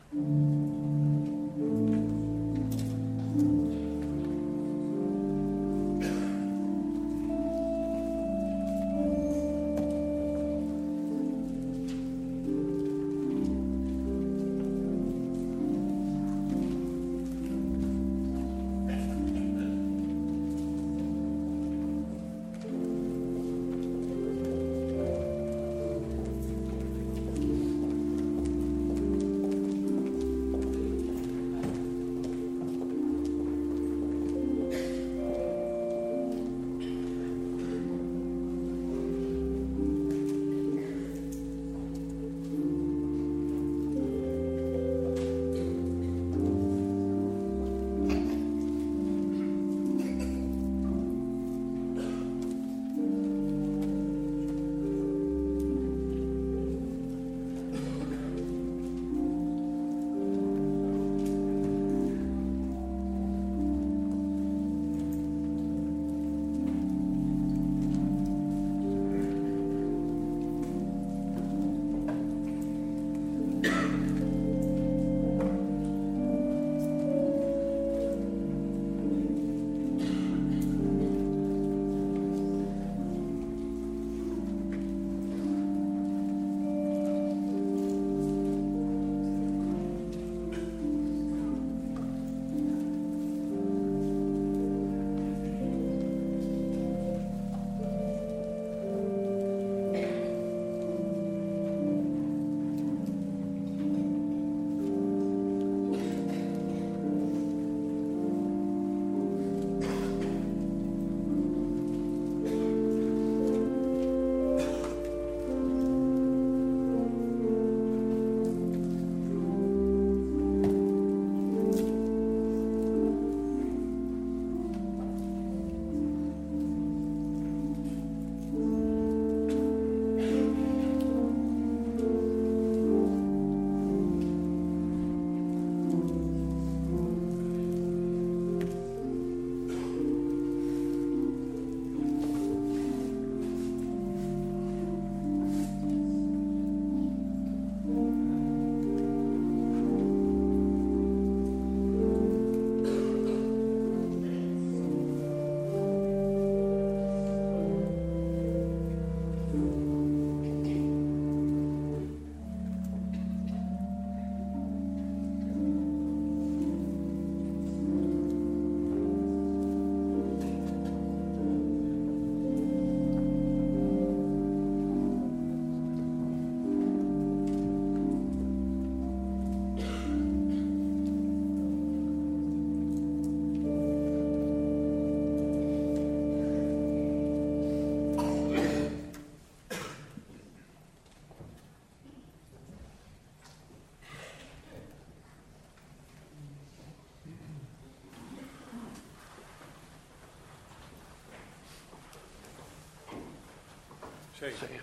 Zeker.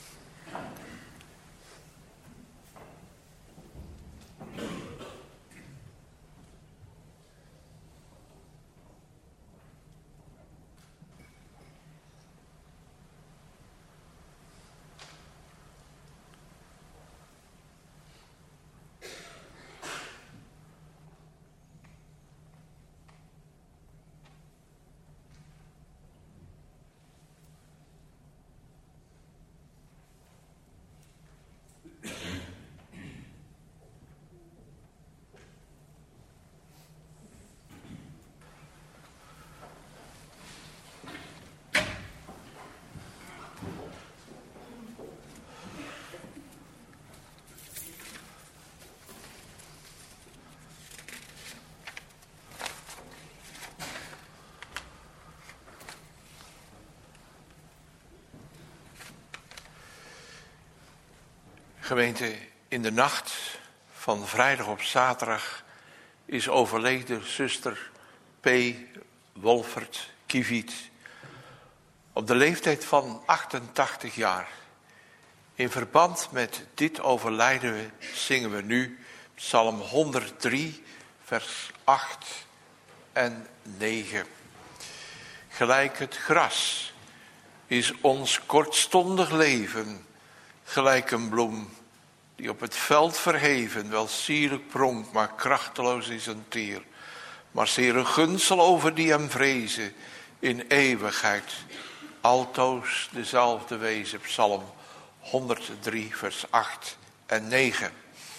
Gemeente, in de nacht van vrijdag op zaterdag is overleden zuster P. Wolfert Kieviet op de leeftijd van 88 jaar. In verband met dit overlijden zingen we nu Psalm 103, vers 8 en 9. Gelijk het gras is ons kortstondig leven, gelijk een bloem die op het veld verheven wel sierlijk pronkt, maar krachteloos is een teer. Maar zeer een gunstel over die hem vrezen in eeuwigheid. Altoos dezelfde wezen. Psalm 103 vers 8 en 9.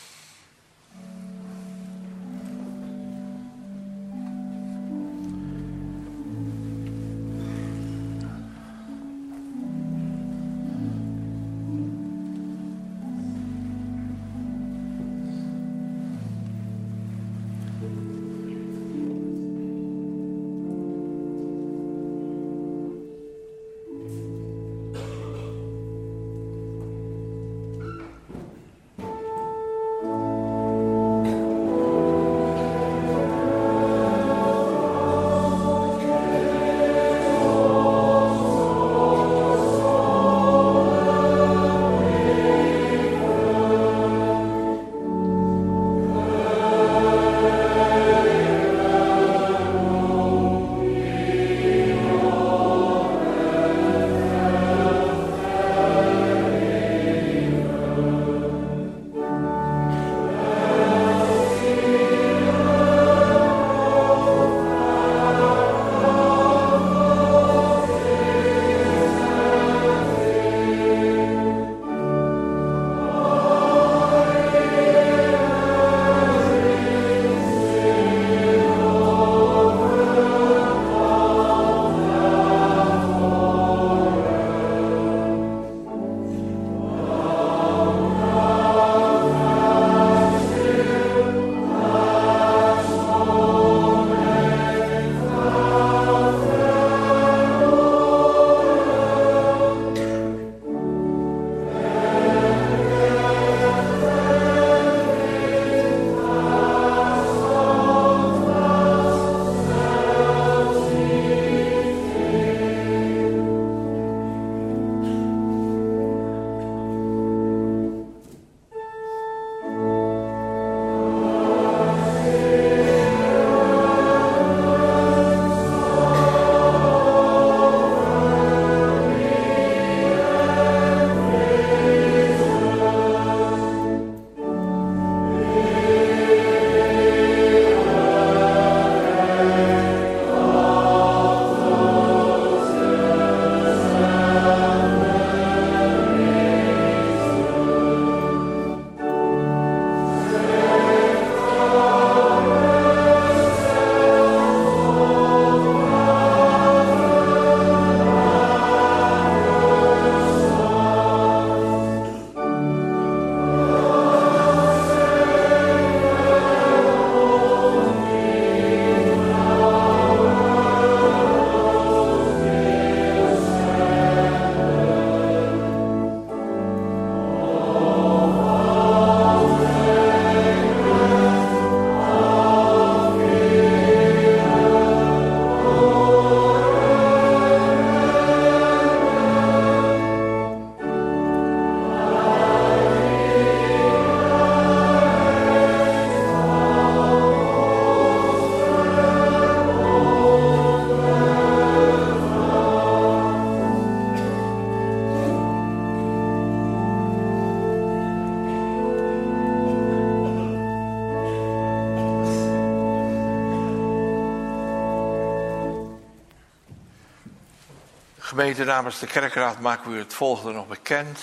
Gemeente, namens de kerkraad maken we u het volgende nog bekend.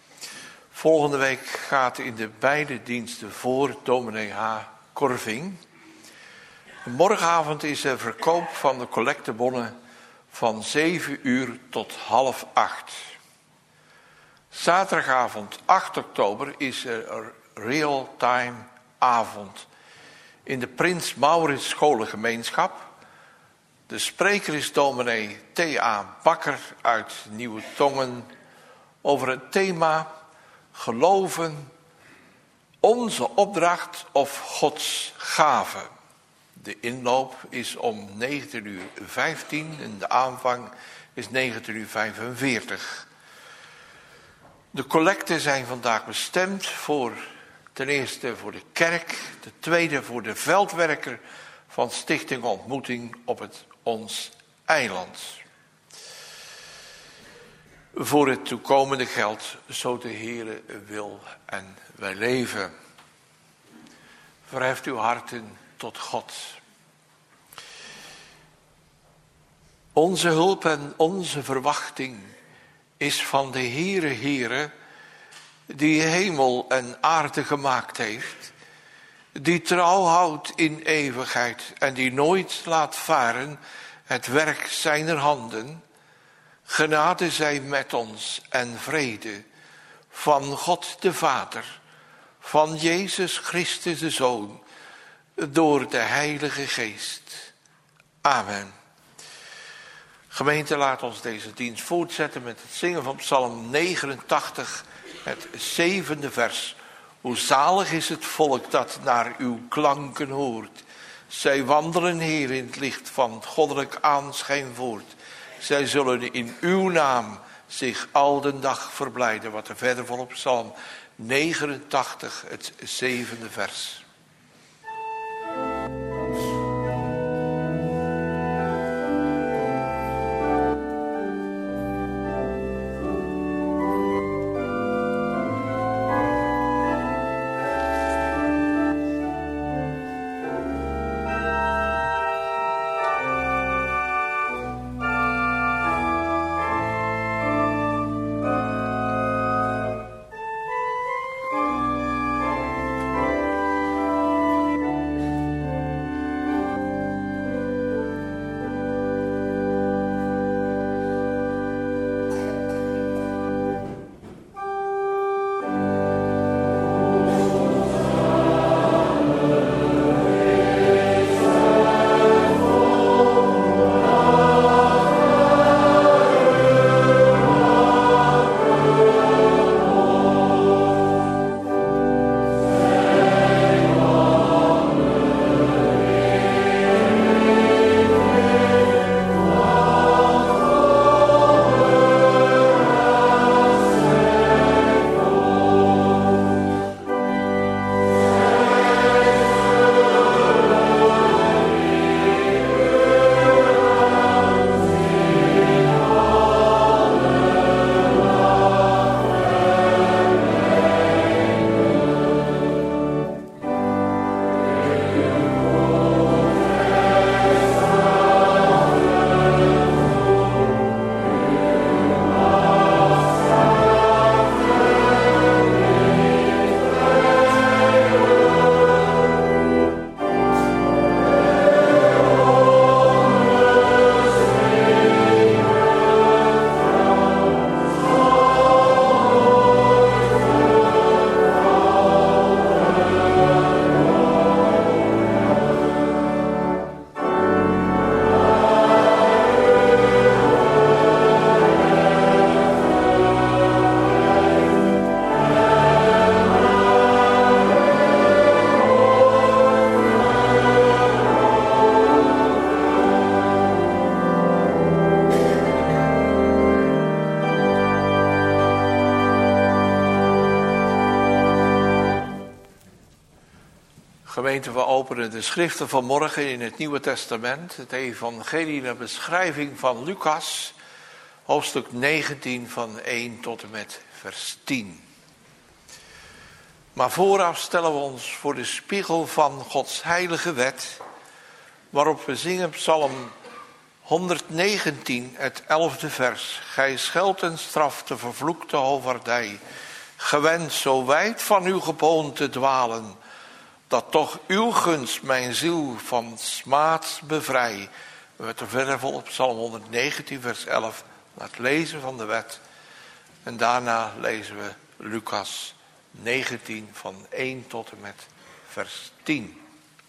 Volgende week gaat in de beide diensten voor dominee H. Korving. Morgenavond is er verkoop van de collectebonnen van 7 uur tot 7:30. Zaterdagavond 8 oktober is er een real-time avond in de Prins Maurits Scholengemeenschap. De spreker is dominee T.A. Bakker uit Nieuwe Tongen over het thema geloven, onze opdracht of Gods gave. De inloop is om 19:15 en de aanvang is 19:45. De collecten zijn vandaag bestemd voor ten eerste voor de kerk, ten tweede voor de veldwerker van Stichting Ontmoeting op het Ons Eiland. voor het toekomende geld, zo de Heere wil en wij leven. Verheft uw harten tot God. Onze hulp en onze verwachting is van de Heere, die hemel en aarde gemaakt heeft, die trouw houdt in eeuwigheid en die nooit laat varen het werk zijner handen. Genade zij met ons en vrede van God de Vader, van Jezus Christus de Zoon, door de Heilige Geest. Amen. Gemeente, laat ons deze dienst voortzetten met het zingen van Psalm 89, het 7e vers. Hoe zalig is het volk dat naar uw klanken hoort. Zij wandelen, Heer, in het licht van goddelijk aanschijn voort. Zij zullen in uw naam zich al den dag verblijden. Wat er verder volgt op Psalm 89, het 7e vers. Gemeente, we openen de schriften van morgen in het Nieuwe Testament. Het evangelie naar beschrijving van Lucas, hoofdstuk 19 van 1 tot en met vers 10. Maar vooraf stellen we ons voor de spiegel van Gods heilige wet, waarop we zingen Psalm 119, het 11e vers. Gij scheldt en straft de vervloekte hovaardij, gewend zo wijd van uw geboon te dwalen, dat toch uw gunst mijn ziel van smaad bevrij. We hebben verder vol op Psalm 119, vers 11, naar het lezen van de wet. En daarna lezen we Lucas 19 van 1 tot en met vers 10.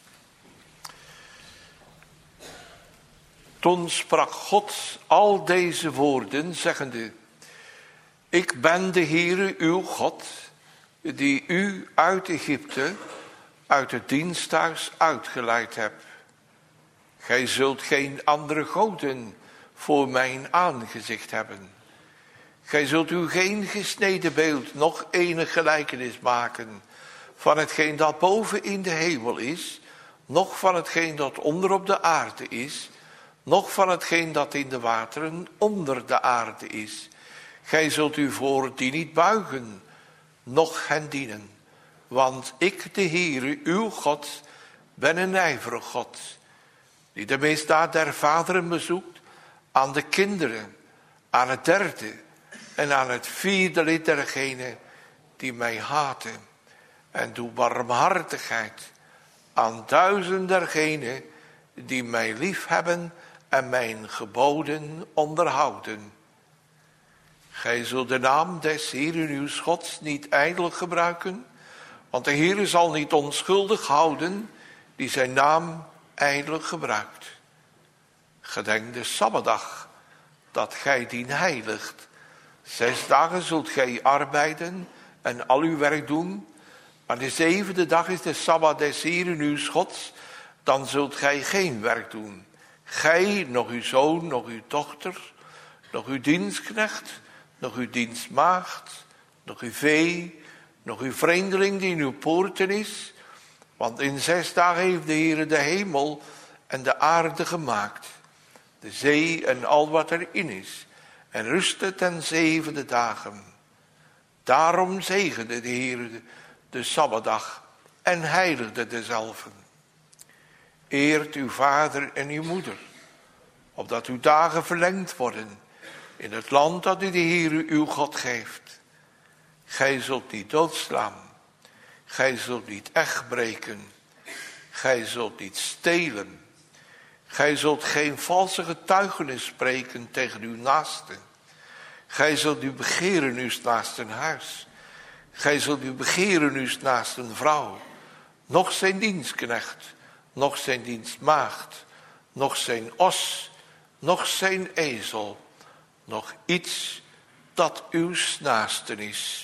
Toen sprak God al deze woorden, zeggende: Ik ben de Heere uw God, die u uit Egypte, uit het diensthuis uitgeleid heb. Gij zult geen andere goden voor mijn aangezicht hebben. Gij zult u geen gesneden beeld, noch enig gelijkenis maken van hetgeen dat boven in de hemel is, noch van hetgeen dat onder op de aarde is, noch van hetgeen dat in de wateren onder de aarde is. Gij zult u voor die niet buigen, noch hen dienen. Want ik, de Heere, uw God, ben een ijverig God, die de misdaad der vaderen bezoekt aan de kinderen, aan het derde en aan het vierde lid dergenen die mij haten. En doe barmhartigheid aan 1000 dergenen die mij lief hebben en mijn geboden onderhouden. Gij zult de naam des Heeren uw Gods niet ijdel gebruiken, want de Heere zal niet onschuldig houden die zijn naam ijdel gebruikt. Gedenk de Sabbatdag, dat gij dien heiligt. 6 dagen zult gij arbeiden en al uw werk doen, maar de 7e dag is de Sabbat des Heeren uw Gods, dan zult gij geen werk doen. Gij, nog uw zoon, nog uw dochter, nog uw dienstknecht, nog uw dienstmaagd, nog uw vee, nog uw vreemdeling die in uw poorten is. Want in 6 dagen heeft de Heere de hemel en de aarde gemaakt, de zee en al wat erin is, en rustte ten 7e dagen. Daarom zegende de Heere de Sabbatdag en heiligde dezelve. Eert uw vader en uw moeder, opdat uw dagen verlengd worden in het land dat u de Heere uw God geeft. Gij zult niet doodslaan, gij zult niet echt breken, gij zult niet stelen, gij zult geen valse getuigenis spreken tegen uw naaste. Gij zult u begeren uw naasten huis, gij zult u begeren uw naasten vrouw, noch zijn dienstknecht, noch zijn dienstmaagd, noch zijn os, noch zijn ezel, nog iets dat uw naasten is.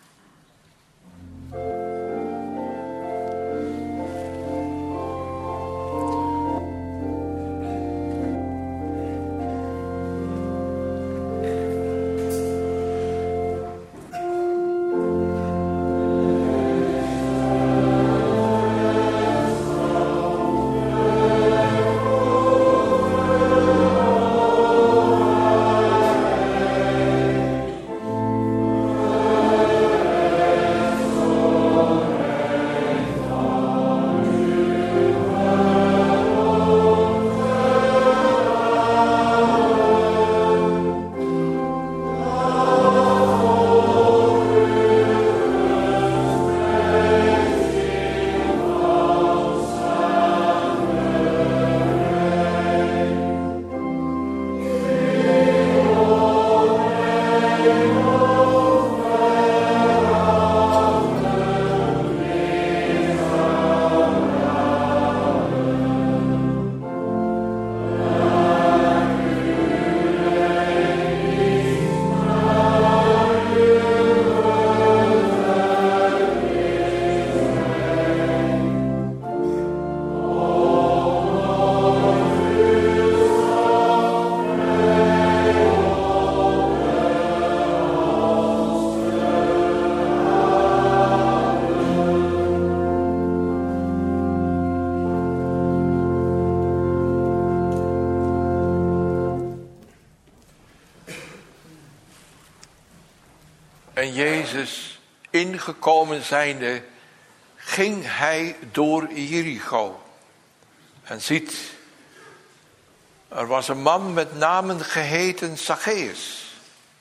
En Jezus, ingekomen zijnde, ging hij door Jericho. En ziet, er was een man met namen geheten Zacchaeus.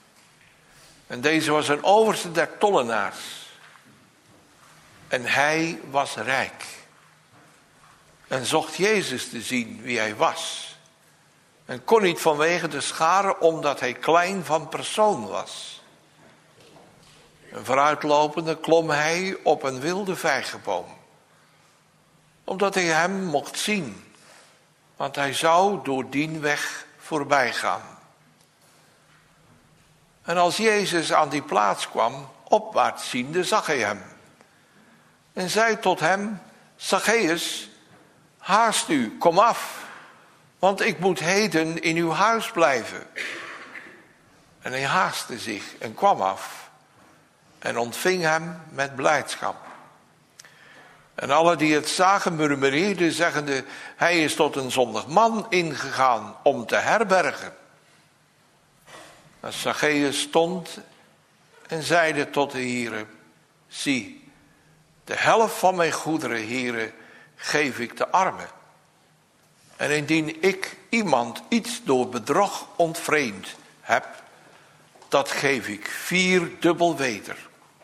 En deze was een overste der tollenaars. En hij was rijk. En zocht Jezus te zien wie hij was. En kon niet vanwege de scharen, omdat hij klein van persoon was. En vooruitlopende klom hij op een wilde vijgenboom, omdat hij hem mocht zien, want hij zou door die weg voorbij gaan. En als Jezus aan die plaats kwam, opwaarts ziende, zag hij hem. En zei tot hem: Zacchaeus, haast u, kom af, want ik moet heden in uw huis blijven. En hij haastte zich en kwam af en ontving hem met blijdschap. En alle die het zagen murmureerden, zeggende: hij is tot een zondig man ingegaan om te herbergen. En Zacchaeus stond en zeide tot de Heere: zie, de helft van mijn goederen, Heere, geef ik de armen. En indien ik iemand iets door bedrog ontvreemd heb, dat geef ik 4-dubbel weder.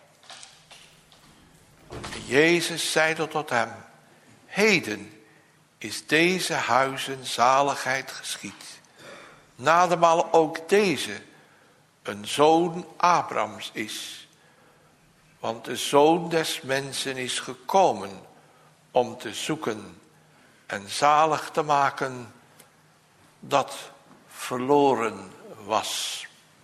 En Jezus zeide tot hem: heden is deze huizen zaligheid geschied, nadermaal ook deze een zoon Abrahams is. Want de Zoon des Mensen is gekomen om te zoeken en zalig te maken dat verloren was.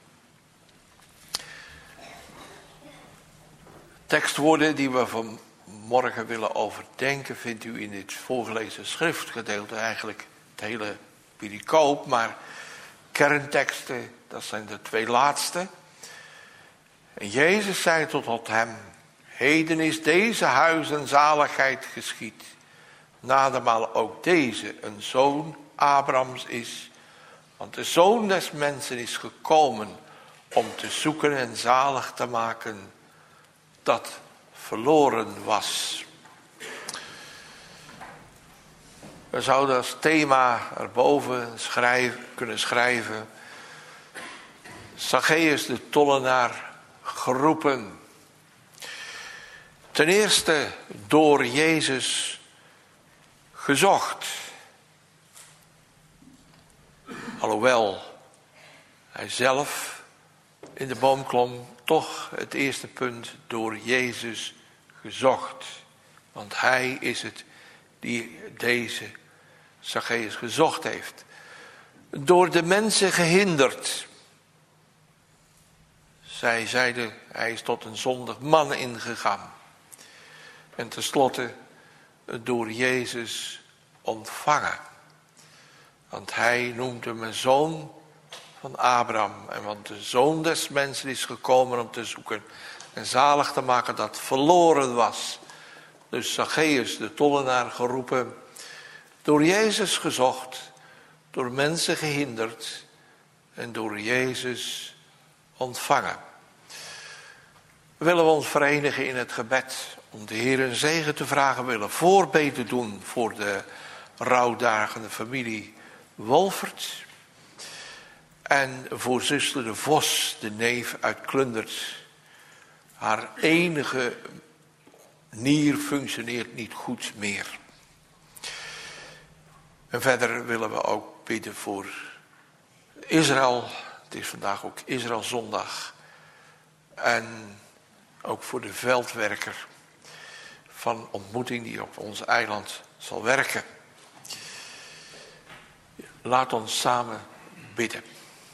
Tekstwoorden die we vanmorgen willen overdenken vindt u in dit voorgelezen schriftgedeelte, eigenlijk het hele pericoop, maar kernteksten, dat zijn de 2 laatste. En Jezus zei tot hem: heden is deze huizen zaligheid geschied, nadermaal ook deze een zoon Abrahams is. Want de Zoon des Mensen is gekomen om te zoeken en zalig te maken dat verloren was. We zouden als thema erboven kunnen schrijven: Zacchaeus de tollenaar geroepen. Ten eerste door Jezus gezocht. Alhoewel hij zelf in de boom klom, toch het eerste punt: door Jezus gezocht. Want hij is het die deze Zacchaeus gezocht heeft. Door de mensen gehinderd. Zij zeiden: hij is tot een zondig man ingegaan. En tenslotte door Jezus ontvangen. Want hij noemt hem een zoon van Abraham. En want de Zoon des Mensen is gekomen om te zoeken en zalig te maken dat verloren was. Dus Zacchaeus de tollenaar geroepen, door Jezus gezocht, door mensen gehinderd en door Jezus ontvangen. Willen we ons verenigen in het gebed om de Heer een zegen te vragen, willen voorbeden doen voor de rouwdagende familie Wolfert. En voor zuster de Vos, de neef uit Klundert. Haar enige nier functioneert niet goed meer. En verder willen we ook bidden voor Israël. Het is vandaag ook Israëlzondag. En ook voor de veldwerker van ontmoeting die op ons eiland zal werken. Laat ons samen bidden.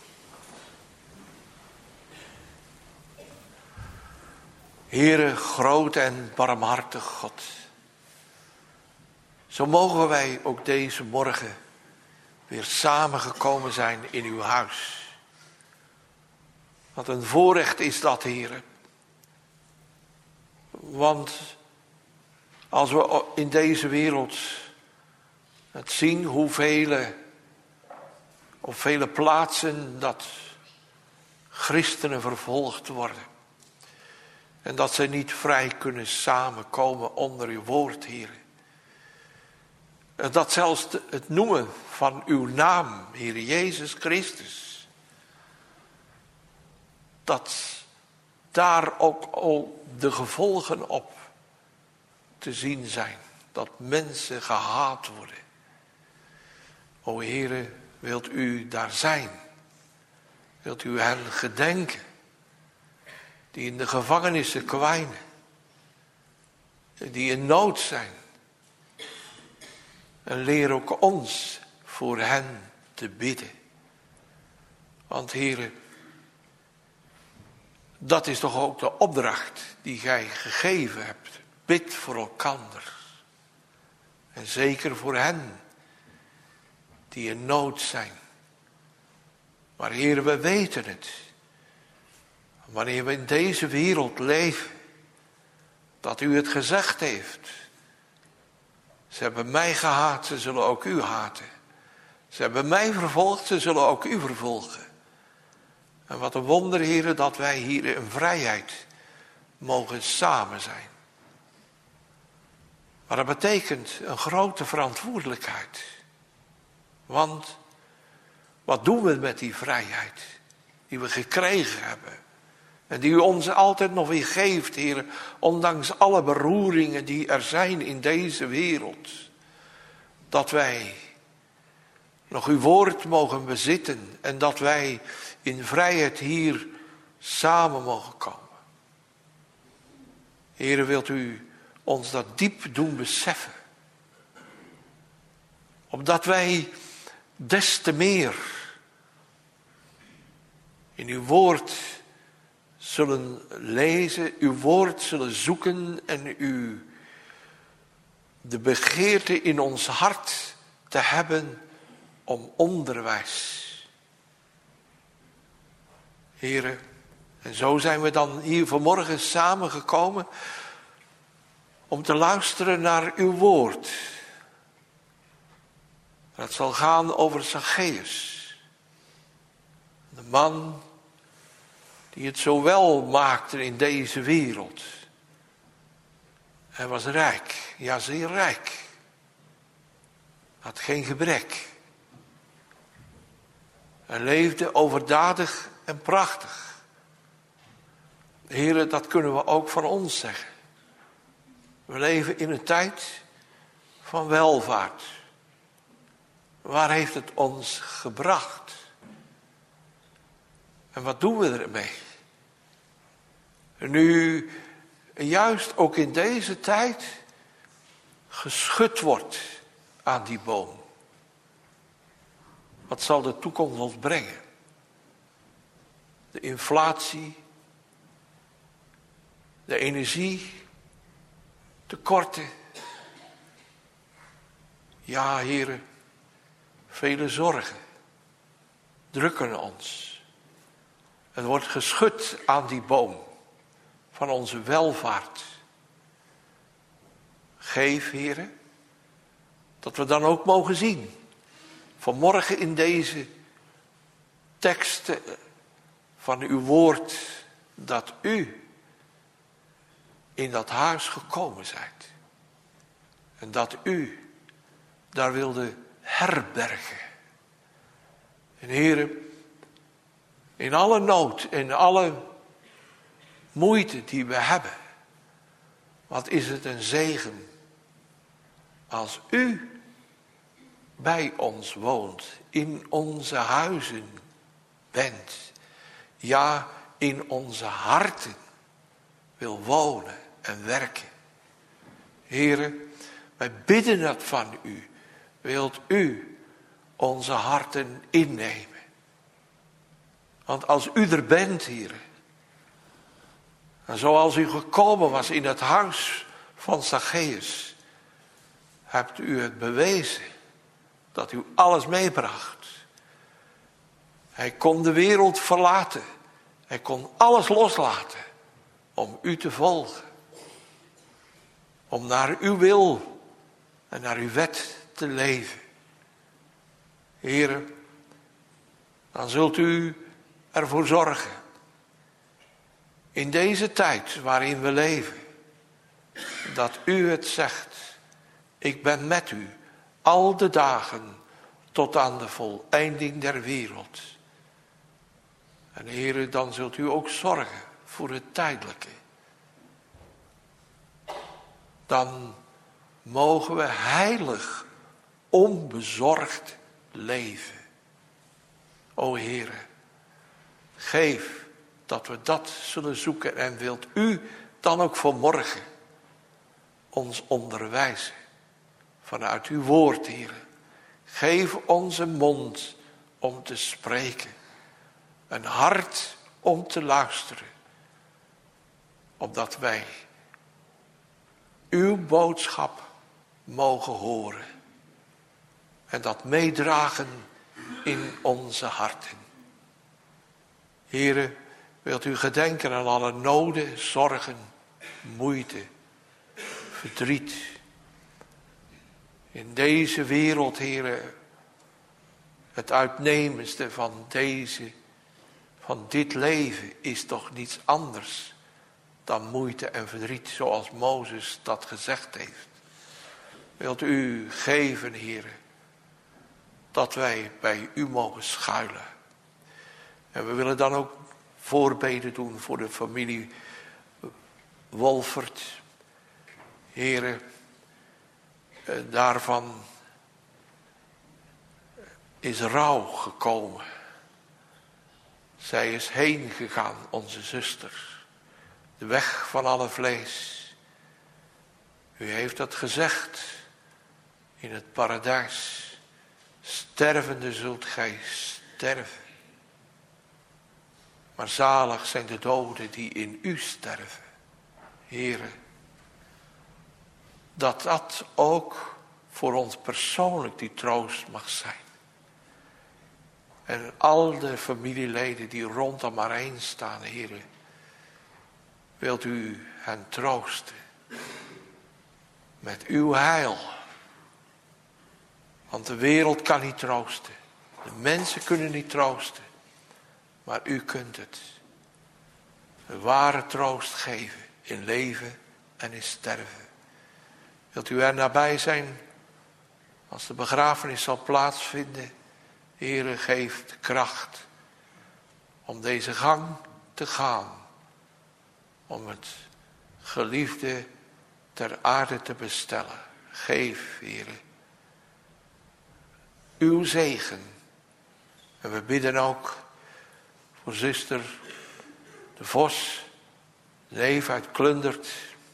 Heere, groot en barmhartig God. Zo mogen wij ook deze morgen weer samengekomen zijn in uw huis. Wat een voorrecht is dat, Heere. Want als we in deze wereld het zien hoeveel op vele plaatsen dat christenen vervolgd worden. En dat ze niet vrij kunnen samenkomen onder uw woord, Heer. Dat zelfs het noemen van uw naam, Heer Jezus Christus. Dat daar ook al de gevolgen op te zien zijn. Dat mensen gehaat worden. O Heere, wilt u daar zijn? Wilt u hen gedenken? Die in de gevangenissen kwijnen. Die in nood zijn. En leer ook ons voor hen te bidden. Want Heere, dat is toch ook de opdracht die gij gegeven hebt. Bid voor elkander. En zeker voor hen die in nood zijn. Maar Heere, we weten het. Wanneer we in deze wereld leven, dat u het gezegd heeft. Ze hebben mij gehaat, ze zullen ook u haten. Ze hebben mij vervolgd, ze zullen ook u vervolgen. En wat een wonder, Heere, dat wij hier in vrijheid mogen samen zijn. Maar dat betekent een grote verantwoordelijkheid. Want wat doen we met die vrijheid die we gekregen hebben? En die u ons altijd nog weer geeft, Heer, ondanks alle beroeringen die er zijn in deze wereld. Dat wij nog uw woord mogen bezitten en dat wij in vrijheid hier samen mogen komen. Heer, wilt u ons dat diep doen beseffen. Opdat wij des te meer in uw woord zullen lezen, uw woord zullen zoeken en u de begeerte in ons hart te hebben om onderwijs. Heren, en zo zijn we dan hier vanmorgen samengekomen om te luisteren naar uw woord. Het zal gaan over Zacchaeus, de man die het zo wel maakte in deze wereld. Hij was rijk, ja zeer rijk. Had geen gebrek. Hij leefde overdadig en prachtig. Heren, dat kunnen we ook van ons zeggen. We leven in een tijd van welvaart. Waar heeft het ons gebracht? En wat doen we ermee? Nu, juist ook in deze tijd, geschud wordt aan die boom. Wat zal de toekomst ons brengen? De inflatie, de energie, tekorten. Ja, heren, vele zorgen drukken ons. Er wordt geschud aan die boom van onze welvaart. Geef, heren, dat we dan ook mogen zien, vanmorgen in deze teksten van uw woord, dat u in dat huis gekomen zijt. En dat u daar wilde herbergen. En heren, in alle nood, in alle moeite die we hebben, wat is het een zegen als u bij ons woont, in onze huizen bent, ja, in onze harten wil wonen en werken. Heren, wij bidden dat van u. Wilt u onze harten innemen? Want als u er bent, heren, en zoals u gekomen was in het huis van Zacchaeus, hebt u het bewezen dat u alles meebracht. Hij kon de wereld verlaten. Hij kon alles loslaten om u te volgen. Om naar uw wil en naar uw wet te leven. Heren, dan zult u ervoor zorgen. In deze tijd waarin we leven. Dat u het zegt. Ik ben met u al de dagen tot aan de voleinding der wereld. En heren, dan zult u ook zorgen voor het tijdelijke. Dan mogen we heilig, onbezorgd leven. O Heere, geef dat we dat zullen zoeken en wilt u dan ook vanmorgen ons onderwijzen vanuit uw woord, Heere. Geef ons een mond om te spreken, een hart om te luisteren, opdat wij uw boodschap mogen horen en dat meedragen in onze harten. Heere, wilt u gedenken aan alle noden, zorgen, moeite, verdriet. In deze wereld, Heere, het uitnemendste van Want dit leven is toch niets anders dan moeite en verdriet, zoals Mozes dat gezegd heeft. Wilt u geven, Heere, dat wij bij u mogen schuilen. En we willen dan ook voorbeden doen voor de familie Wolfert. Heere, daarvan is rouw gekomen. Zij is heen gegaan, onze zuster. De weg van alle vlees. U heeft dat gezegd in het paradijs. Stervende zult gij sterven. Maar zalig zijn de doden die in u sterven. Heere, dat dat ook voor ons persoonlijk die troost mag zijn. En al de familieleden die rondom maar heen staan, Heere, wilt u hen troosten met uw heil. Want de wereld kan niet troosten. De mensen kunnen niet troosten. Maar u kunt het. De ware troost geven in leven en in sterven. Wilt u er nabij zijn als de begrafenis zal plaatsvinden? Heere, geef de kracht om deze gang te gaan. Om het geliefde ter aarde te bestellen. Geef, Heere, uw zegen. En we bidden ook voor zuster de Vos, neef uit Klundert.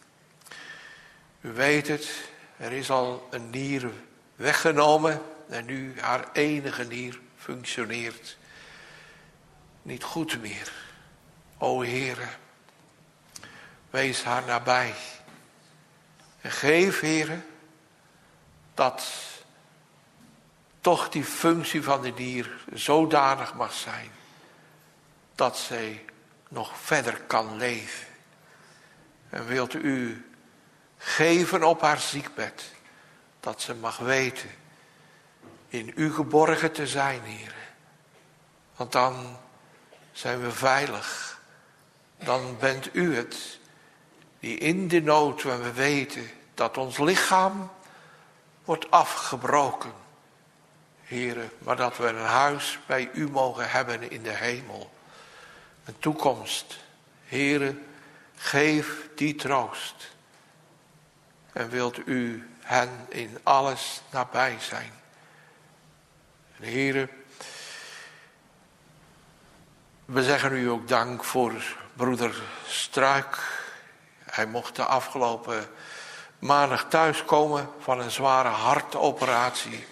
U weet het, er is al een nier weggenomen en nu haar enige nier functioneert niet goed meer. O Heere, wees haar nabij. En geef, Heere, dat toch die functie van de nier zodanig mag zijn dat zij nog verder kan leven. En wilt u geven op haar ziekbed dat ze mag weten in u geborgen te zijn, Heer. Want dan zijn we veilig. Dan bent u het die in de nood, waar we weten dat ons lichaam wordt afgebroken, Heere, maar dat we een huis bij u mogen hebben in de hemel. Een toekomst. Heere, geef die troost. En wilt u hen in alles nabij zijn. En Heere, we zeggen u ook dank voor broeder Struik. Hij mocht de afgelopen maandag thuiskomen van een zware hartoperatie.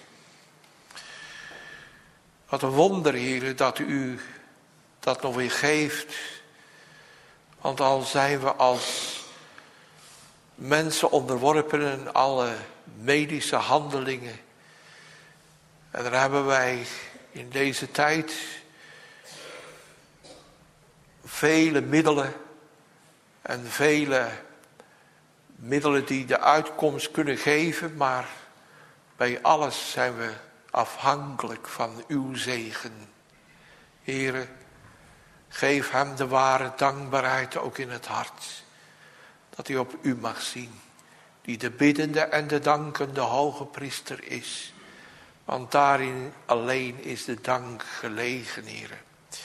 Wat een wonder, Heere, dat u dat nog weer geeft. Want al zijn we als mensen onderworpen aan alle medische handelingen. En daar hebben wij in deze tijd vele middelen. En vele middelen die de uitkomst kunnen geven. Maar bij alles zijn we afhankelijk van uw zegen. Heere, geef hem de ware dankbaarheid ook in het hart. Dat hij op u mag zien. Die de biddende en de dankende hoge priester is. Want daarin alleen is de dank gelegen, Heere.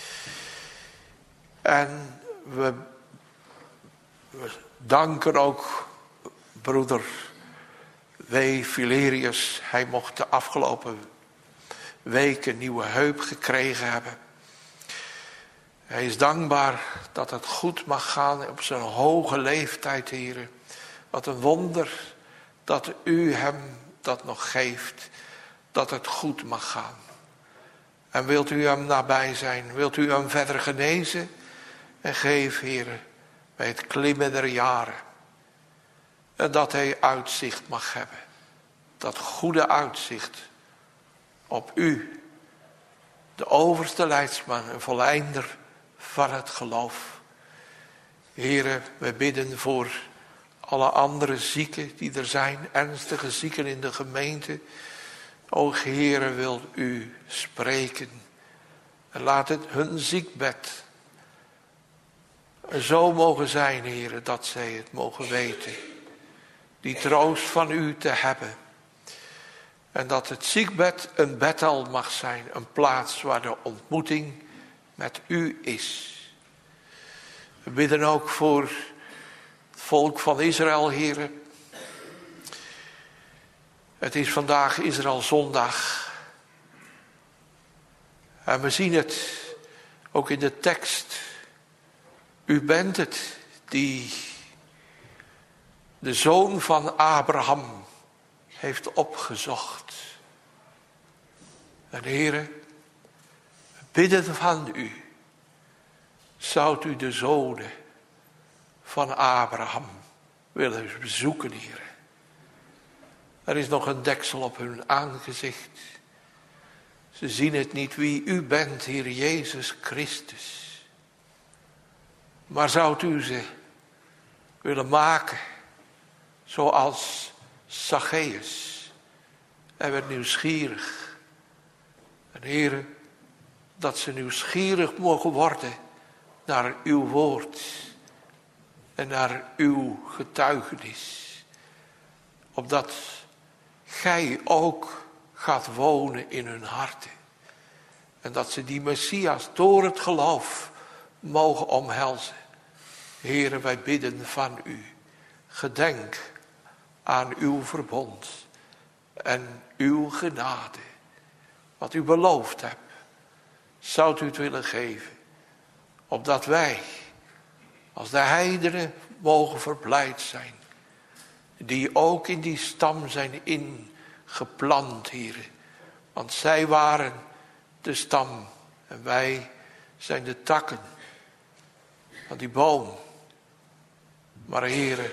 En we danken ook broeder W. Filerius. Hij mocht de afgelopen weken een nieuwe heup gekregen hebben. Hij is dankbaar dat het goed mag gaan op zijn hoge leeftijd, Heere. Wat een wonder dat u hem dat nog geeft, dat het goed mag gaan. En wilt u hem nabij zijn, wilt u hem verder genezen en geef, Heere, bij het klimmen der jaren. En dat hij uitzicht mag hebben, dat goede uitzicht op u, de overste leidsman en voleinder van het geloof. Heere, we bidden voor alle andere zieken die er zijn, ernstige zieken in de gemeente. O Heere, wil u spreken. En laat het hun ziekbed zo mogen zijn, Heere, dat zij het mogen weten. Die troost van u te hebben. En dat het ziekbed een Bethel mag zijn. Een plaats waar de ontmoeting met u is. We bidden ook voor het volk van Israël, Heere. Het is vandaag Israël zondag. En we zien het ook in de tekst. U bent het die de zoon van Abraham heeft opgezocht. En Heere, we bidden van u. Zoudt u de zonen van Abraham willen bezoeken, Heere. Er is nog een deksel op hun aangezicht. Ze zien het niet wie u bent, Heer Jezus Christus. Maar zoudt u ze willen maken zoals Zacchaeus. Hij werd nieuwsgierig. En Heere, dat ze nieuwsgierig mogen worden naar uw woord en naar uw getuigenis. Opdat gij ook gaat wonen in hun harten. En dat ze die Messias door het geloof mogen omhelzen. Heere, wij bidden van u. Gedenk aan uw verbond en uw genade. Wat u beloofd hebt, zoudt u het willen geven. Opdat wij, als de heidenen, mogen verblijd zijn. Die ook in die stam zijn ingeplant, Heere. Want zij waren de stam en wij zijn de takken van die boom. Maar Heere,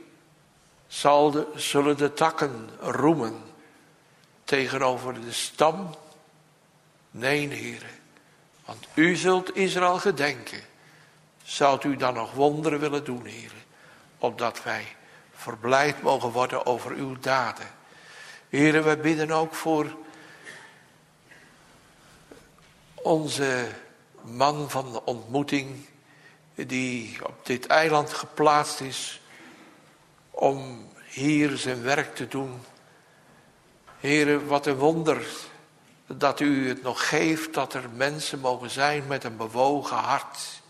zullen de takken roemen tegenover de stam? Nee, Heere. Want u zult Israël gedenken. Zoudt u dan nog wonderen willen doen, Heere? Opdat wij verblijd mogen worden over uw daden. Heere, wij bidden ook voor onze man van de ontmoeting, die op dit eiland geplaatst is om hier zijn werk te doen. Heere, wat een wonder dat u het nog geeft dat er mensen mogen zijn met een bewogen hart.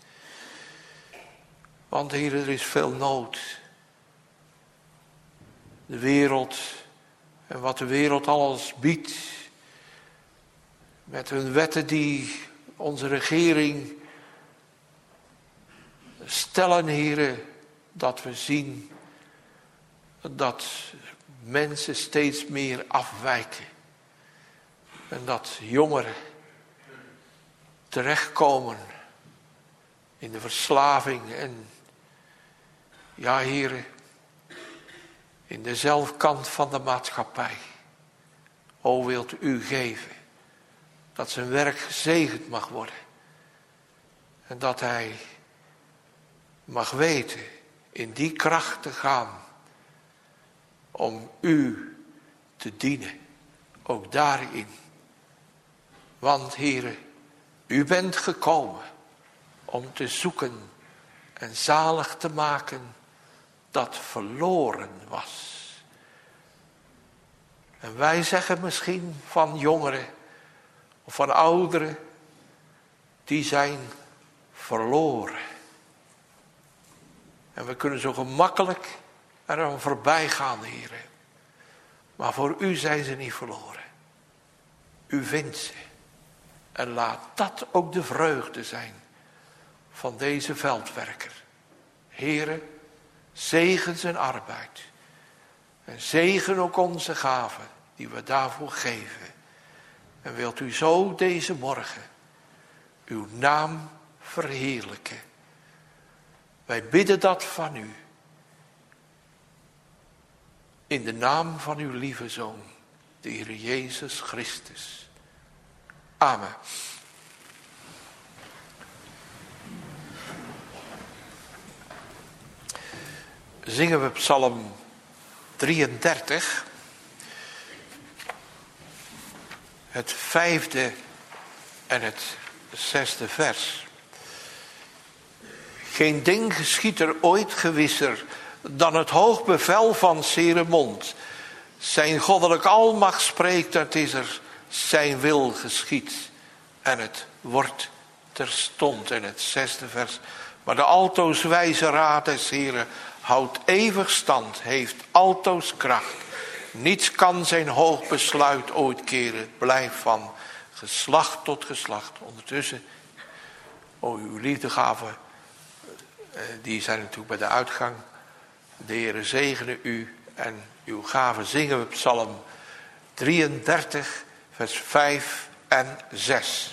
Want Heere, er is veel nood. De wereld en wat de wereld alles biedt. Met hun wetten die onze regering stellen, Heere, dat we zien dat mensen steeds meer afwijken. En dat jongeren terechtkomen in de verslaving en, ja, Heere, in de zelfkant van de maatschappij. O, wilt u geven dat zijn werk gezegend mag worden. En dat hij mag weten in die kracht te gaan om u te dienen. Ook daarin. Want Heere, u bent gekomen om te zoeken en zalig te maken dat verloren was. En wij zeggen misschien van jongeren of van ouderen, die zijn verloren. En we kunnen zo gemakkelijk eraan voorbij gaan, Heere. Maar voor u zijn ze niet verloren. U vindt ze. En laat dat ook de vreugde zijn van deze veldwerker. Heere, zegen zijn arbeid. En zegen ook onze gaven die we daarvoor geven. En wilt u zo deze morgen uw naam verheerlijken. Wij bidden dat van u. In de naam van uw lieve Zoon, de Heer Jezus Christus. Amen. Zingen we Psalm 33. Het 5e en het 6e vers. Geen ding geschiedt er ooit gewisser dan het hoog bevel van zere mond. Zijn goddelijk almacht spreekt, het is er, zijn wil geschied. En het wordt terstond in het 6e vers. Maar de altoos wijze raad des Heren houdt eeuwig stand, heeft altoos kracht. Niets kan zijn hoog besluit ooit keren, blijft van geslacht tot geslacht. Ondertussen, uw liefdegaven, die zijn natuurlijk bij de uitgang. De Heere zegene u en uw gaven zingen we Psalm 33, vers 5 en 6.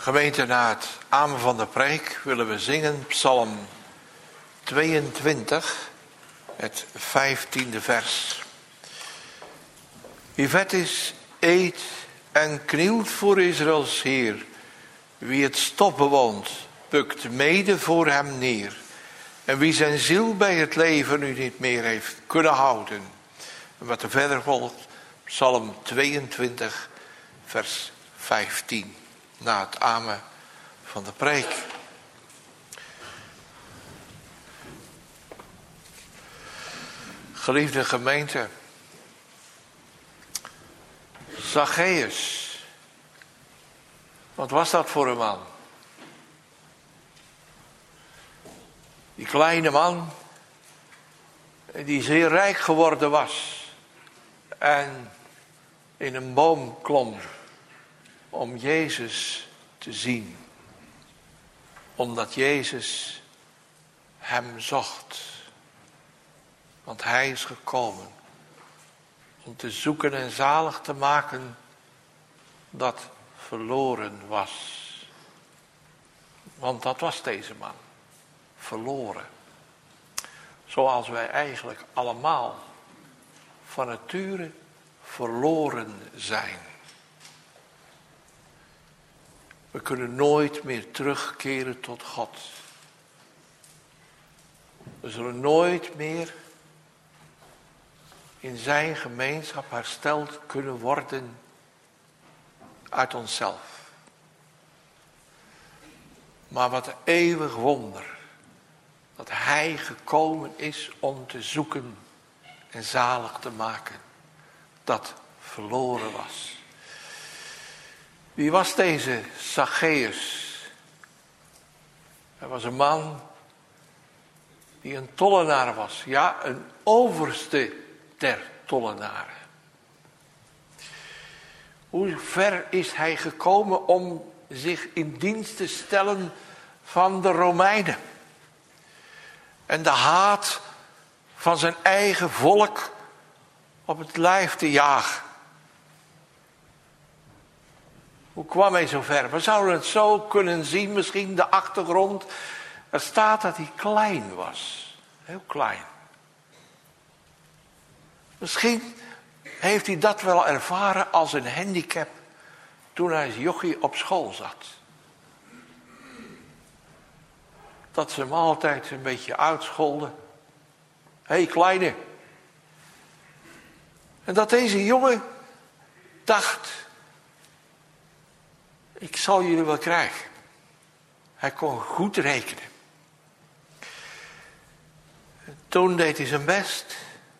Gemeente, na het amen van de preek willen we zingen Psalm 22, het 15e vers. Wie vet is, eet en knielt voor Israëls Heer. Wie het stof bewoont, bukt mede voor hem neer. En wie zijn ziel bij het leven nu niet meer heeft kunnen houden. En wat er verder volgt, Psalm 22, vers 15. Na het amen van de preek. Geliefde gemeente, Zacchaeus. Wat was dat voor een man? Die kleine man, die zeer rijk geworden was en in een boom klom om Jezus te zien. Omdat Jezus hem zocht. Want hij is gekomen om te zoeken en zalig te maken dat verloren was. Want dat was deze man. Verloren. Zoals wij eigenlijk allemaal van nature verloren zijn. We kunnen nooit meer terugkeren tot God. We zullen nooit meer in zijn gemeenschap hersteld kunnen worden uit onszelf. Maar wat een eeuwig wonder. Dat hij gekomen is om te zoeken en zalig te maken. Dat verloren was. Wie was deze Zacchaeus? Hij was een man die een tollenaar was. Ja, een overste der tollenaren. Hoe ver is hij gekomen om zich in dienst te stellen van de Romeinen? En de haat van zijn eigen volk op het lijf te jagen. Hoe kwam hij zo ver? We zouden het zo kunnen zien, misschien de achtergrond. Er staat dat hij klein was. Heel klein. Misschien heeft hij dat wel ervaren als een handicap toen hij als jochie op school zat. Dat ze hem altijd een beetje uitscholden. Hé, kleine. En dat deze jongen dacht, ik zal jullie wel krijgen. Hij kon goed rekenen. Toen deed hij zijn best.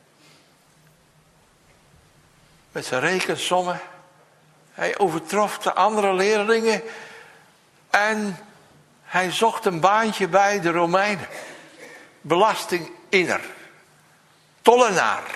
Met zijn rekensommen. Hij overtrof de andere leerlingen. En hij zocht een baantje bij de Romeinen. Belastinginner. Tollenaar.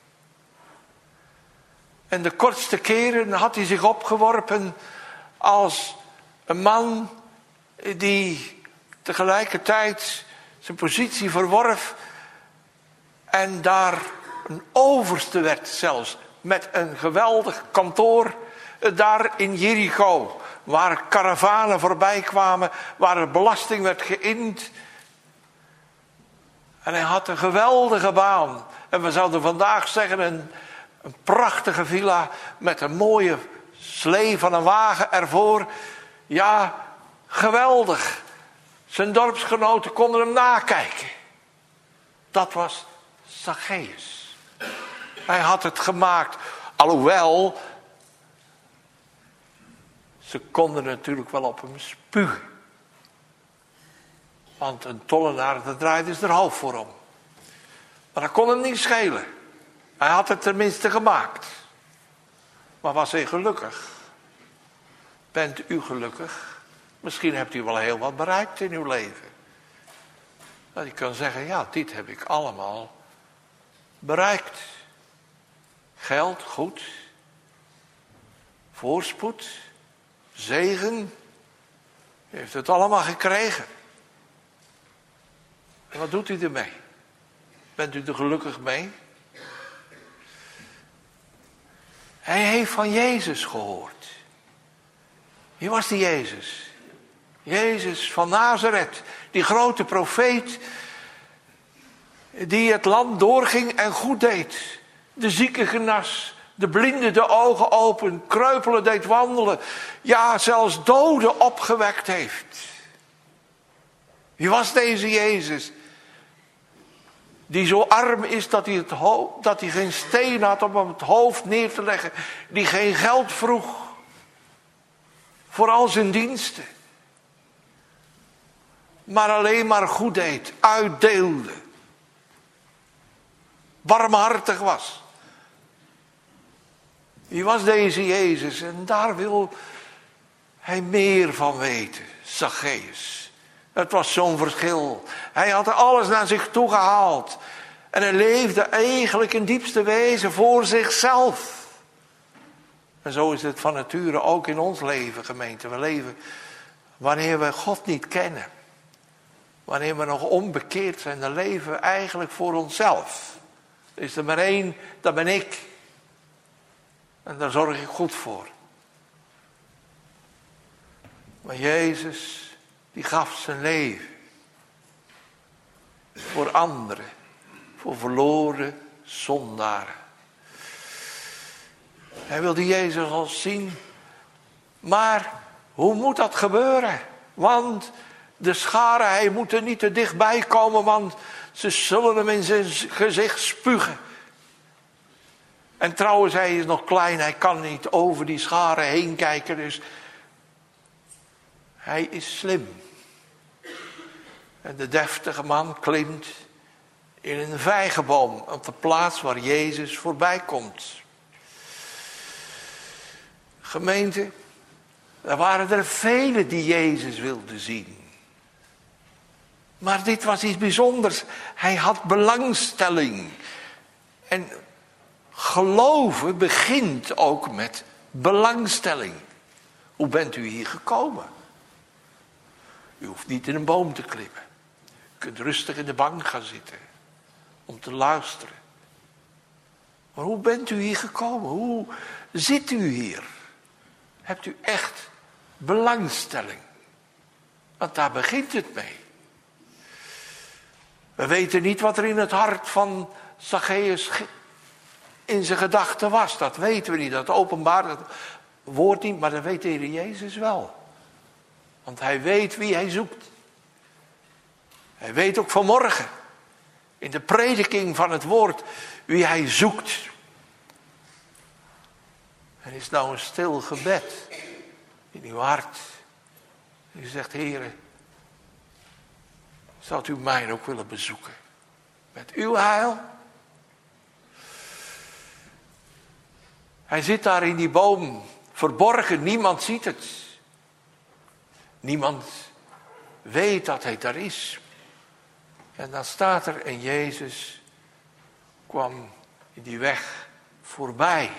En de kortste keren had hij zich opgeworpen als een man die tegelijkertijd zijn positie verworf en daar een overste werd zelfs, met een geweldig kantoor daar in Jericho, waar karavanen voorbij kwamen, waar de belasting werd geïnd. En hij had een geweldige baan. En we zouden vandaag zeggen een prachtige villa met een mooie slee van een wagen ervoor. Ja, geweldig. Zijn dorpsgenoten konden hem nakijken. Dat was Zacchaeus. Hij had het gemaakt. Alhoewel, ze konden natuurlijk wel op hem spugen. Want een tollenaar, dat draaide zijn hoofd voor om. Maar dat kon hem niet schelen. Hij had het tenminste gemaakt. Maar was hij gelukkig? Bent u gelukkig? Misschien hebt u wel heel wat bereikt in uw leven. Dat je kan zeggen, ja, dit heb ik allemaal bereikt. Geld, goed. Voorspoed. Zegen. U heeft het allemaal gekregen. En wat doet u ermee? Bent u er gelukkig mee? Hij heeft van Jezus gehoord. Wie was die Jezus? Jezus van Nazareth, die grote profeet, die het land doorging en goed deed. De zieken genas, de blinden de ogen open, kreupelen deed wandelen. Ja, zelfs doden opgewekt heeft. Wie was deze Jezus? Die zo arm is dat hij geen steen had om het hoofd neer te leggen. Die geen geld vroeg voor al zijn diensten. Maar alleen maar goed deed, uitdeelde. Barmhartig was. Wie was deze Jezus? En daar wil hij meer van weten. Zacchaeus. Het was zo'n verschil. Hij had alles naar zich toe gehaald. En hij leefde eigenlijk in diepste wezen voor zichzelf. En zo is het van nature ook in ons leven, gemeente. We leven wanneer we God niet kennen. Wanneer we nog onbekeerd zijn, dan leven we eigenlijk voor onszelf. Er is er maar één, dat ben ik. En daar zorg ik goed voor. Maar Jezus, die gaf zijn leven. Voor anderen. Voor verloren zondaren. Hij wilde Jezus al zien. Maar hoe moet dat gebeuren? Want de scharen, hij moet er niet te dichtbij komen, want ze zullen hem in zijn gezicht spugen. En trouwens, hij is nog klein, hij kan niet over die scharen heen kijken, dus hij is slim. En de deftige man klimt in een vijgenboom op de plaats waar Jezus voorbij komt. Gemeente, er waren er velen die Jezus wilden zien. Maar dit was iets bijzonders. Hij had belangstelling. En geloven begint ook met belangstelling. Hoe bent u hier gekomen? U hoeft niet in een boom te klimmen. U kunt rustig in de bank gaan zitten. Om te luisteren. Maar hoe bent u hier gekomen? Hoe zit u hier? Hebt u echt belangstelling? Want daar begint het mee. We weten niet wat er in het hart van Zacchaeus in zijn gedachten was. Dat weten we niet. Dat openbaart het woord niet, maar dat weet de Heer Jezus wel. Want hij weet wie hij zoekt. Hij weet ook vanmorgen, in de prediking van het woord, wie hij zoekt. Er is nou een stil gebed in uw hart. U zegt, Heere, zou u mij ook willen bezoeken? Met uw heil? Hij zit daar in die boom, verborgen, niemand ziet het. Niemand weet dat hij daar is. En dan staat er, en Jezus kwam in die weg voorbij.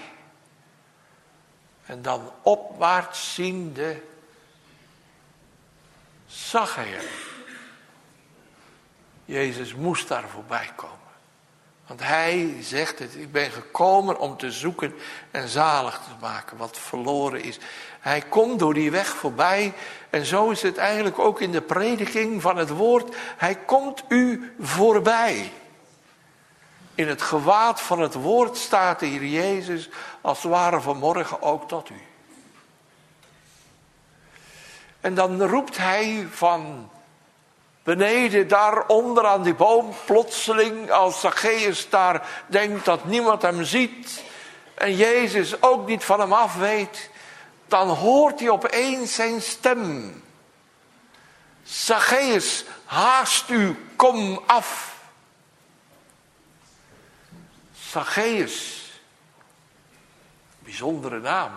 En dan opwaarts ziende zag hij hem. Jezus moest daar voorbij komen. Want hij zegt het, ik ben gekomen om te zoeken en zalig te maken wat verloren is. Hij komt door die weg voorbij en zo is het eigenlijk ook in de prediking van het woord. Hij komt u voorbij. In het gewaad van het woord staat de Heer Jezus als het ware vanmorgen ook tot u. En dan roept hij van beneden daaronder aan die boom plotseling, als Zacchaeus daar denkt dat niemand hem ziet en Jezus ook niet van hem af weet, dan hoort hij opeens zijn stem. Zacchaeus, haast u, kom af. Zacchaeus, bijzondere naam.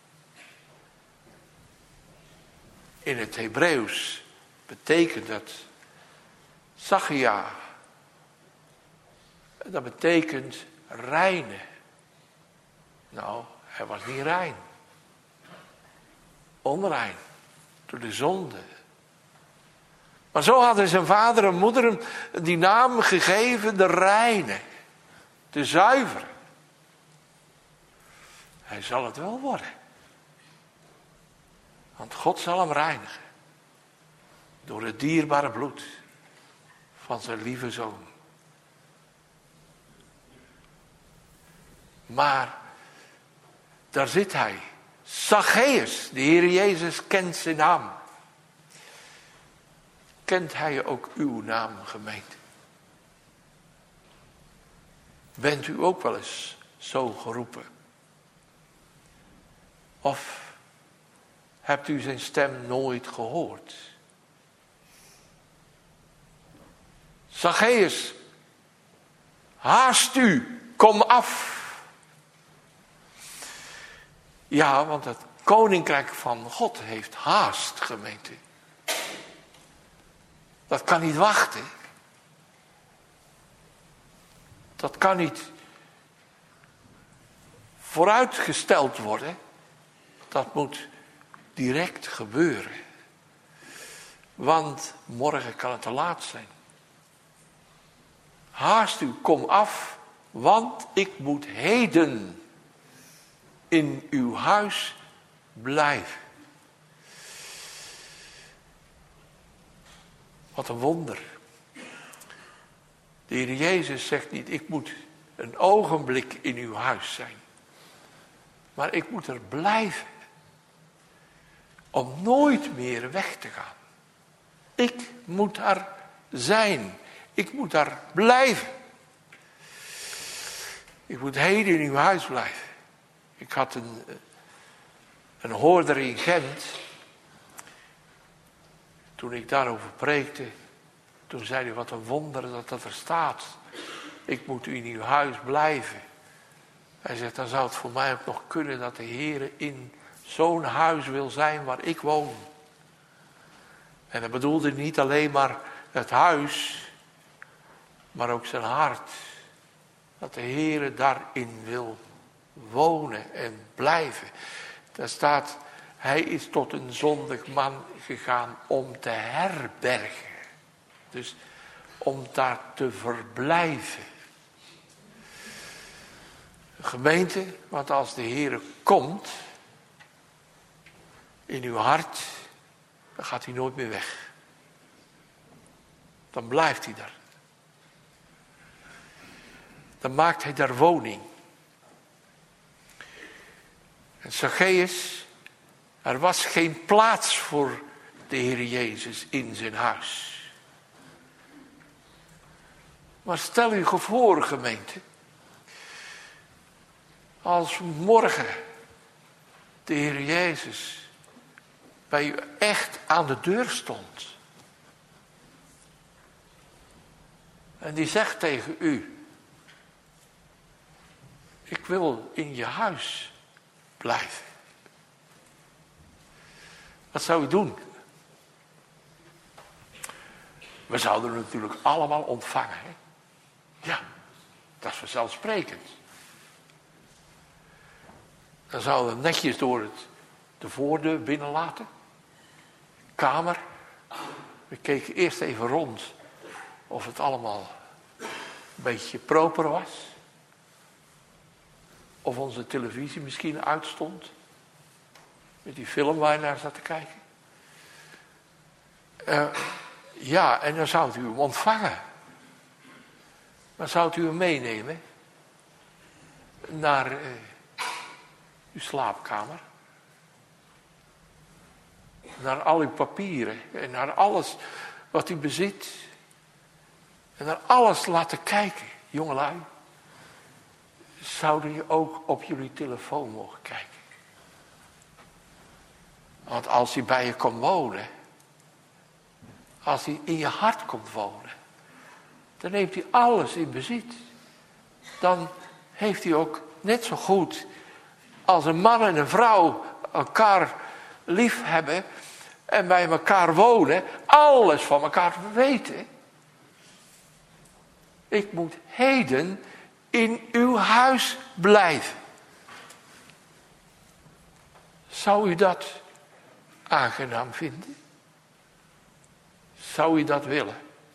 In het Hebreeuws betekent dat Zachia. Dat betekent reine. Nou, hij was niet rein. Onrein. Door de zonde. Maar zo hadden zijn vader en moeder hem die naam gegeven, de reine. De zuivere. Hij zal het wel worden. Want God zal hem reinigen. door het dierbare bloed van zijn lieve zoon. Maar daar zit hij. Zacchaeus, de Heer Jezus kent zijn naam. Kent hij ook uw naam, gemeente? Bent u ook wel eens zo geroepen? Of hebt u zijn stem nooit gehoord? Zacchaeus, haast u, kom af. Ja, want het koninkrijk van God heeft haast, gemeente. Dat kan niet wachten. Dat kan niet vooruitgesteld worden. Dat moet direct gebeuren. Want morgen kan het te laat zijn. Haast u, kom af, want ik moet heden in uw huis blijven. Wat een wonder. De Heer Jezus zegt niet, ik moet een ogenblik in uw huis zijn. Maar ik moet er blijven. Om nooit meer weg te gaan. Ik moet daar zijn. Ik moet daar blijven. Ik moet heden in uw huis blijven. Ik had een hoorder in Gent. Toen ik daarover preekte, toen zei hij, wat een wonder dat er staat. Ik moet in uw huis blijven. Hij zegt, dan zou het voor mij ook nog kunnen dat de Heer in zo'n huis wil zijn waar ik woon. En hij bedoelde niet alleen maar het huis, maar ook zijn hart. Dat de Heer daarin wil wonen en blijven. Daar staat, hij is tot een zondig man gegaan om te herbergen. Dus om daar te verblijven. Gemeente, want als de Heer komt in uw hart, dan gaat hij nooit meer weg. Dan blijft hij daar. Dan maakt hij daar woning. En Zacchaeus, er was geen plaats voor de Heer Jezus in zijn huis. Maar stel u voor, gemeente, als morgen de Heer Jezus bij u echt aan de deur stond. En die zegt tegen u, ik wil in je huis blijven. Wat zou u doen? We zouden het natuurlijk allemaal ontvangen. Hè? Ja, dat is vanzelfsprekend. Dan zouden we netjes door de voordeur binnenlaten. Kamer. We keken eerst even rond of het allemaal een beetje proper was. Of onze televisie misschien uitstond. Met die film waar je naar zat te kijken. Ja, en dan zou u hem ontvangen. Dan zou u hem meenemen naar uw slaapkamer. Naar al uw papieren en naar alles wat u bezit. En naar alles laten kijken, jongelui. Zouden je ook op jullie telefoon mogen kijken. Want als hij bij je komt wonen, als hij in je hart komt wonen, dan neemt hij alles in bezit. Dan heeft hij ook net zo goed als een man en een vrouw elkaar lief hebben en bij elkaar wonen, alles van elkaar weten. Ik moet heden in uw huis blijven. Zou u dat aangenaam vinden? Zou u dat willen?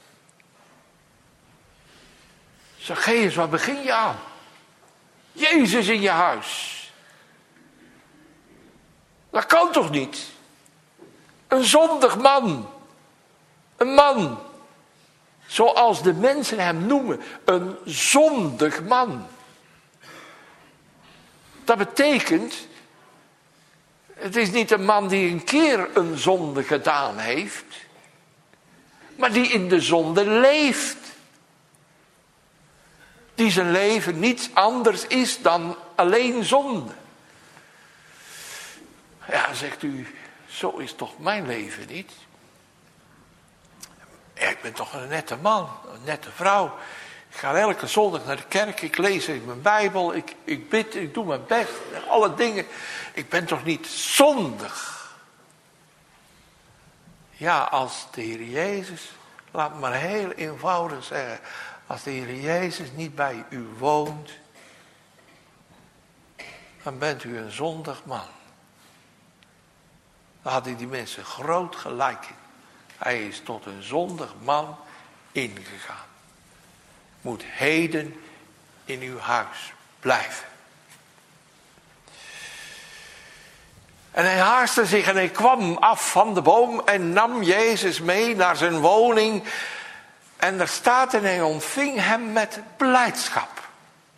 Zacchaeus, waar begin je aan? Jezus in je huis. Dat kan toch niet? Een zondig man. Een man. Zoals de mensen hem noemen. Een zondig man. Dat betekent, het is niet een man die een keer een zonde gedaan heeft, maar die in de zonde leeft. Die zijn leven niets anders is dan alleen zonde. Ja, zegt u, zo is toch mijn leven niet? Ja, ik ben toch een nette man, een nette vrouw. Ik ga elke zondag naar de kerk, ik lees in mijn Bijbel, ik bid, ik doe mijn best, alle dingen. Ik ben toch niet zondig? Ja, als de Heer Jezus, laat me maar heel eenvoudig zeggen, als de Heer Jezus niet bij u woont, dan bent u een zondig man. Dan hadden die mensen groot gelijk in. Hij is tot een zondig man ingegaan. Moet heden in uw huis blijven. En hij haastte zich en hij kwam af van de boom en nam Jezus mee naar zijn woning. En er staat en hij ontving hem met blijdschap.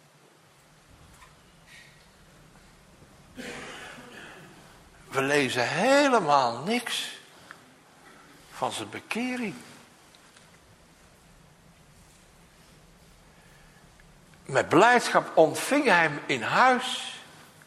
We lezen helemaal niks van zijn bekering. Met blijdschap ontving hij hem in huis.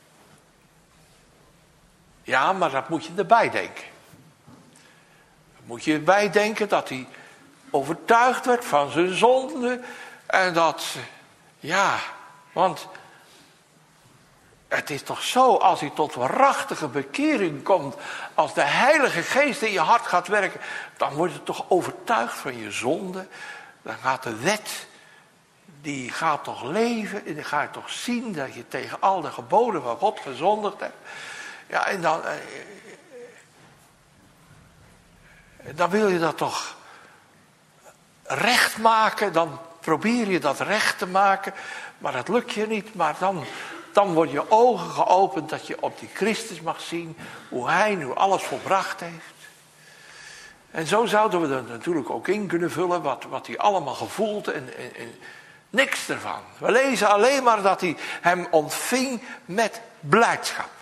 Ja, maar dat moet je erbij denken. Moet je erbij denken dat hij overtuigd werd van zijn zonde. En dat, ja, want het is toch zo, als hij tot waarachtige bekering komt, als de Heilige Geest in je hart gaat werken, dan word je toch overtuigd van je zonde. Dan gaat de wet, die gaat toch leven en dan ga je toch zien dat je tegen al de geboden van God gezondigd hebt. Ja, en dan wil je dat toch recht maken, dan probeer je dat recht te maken, maar dat lukt je niet, maar dan worden je ogen geopend dat je op die Christus mag zien, hoe hij nu alles volbracht heeft. En zo zouden we er natuurlijk ook in kunnen vullen wat hij allemaal gevoeld en niks ervan. We lezen alleen maar dat hij hem ontving met blijdschap.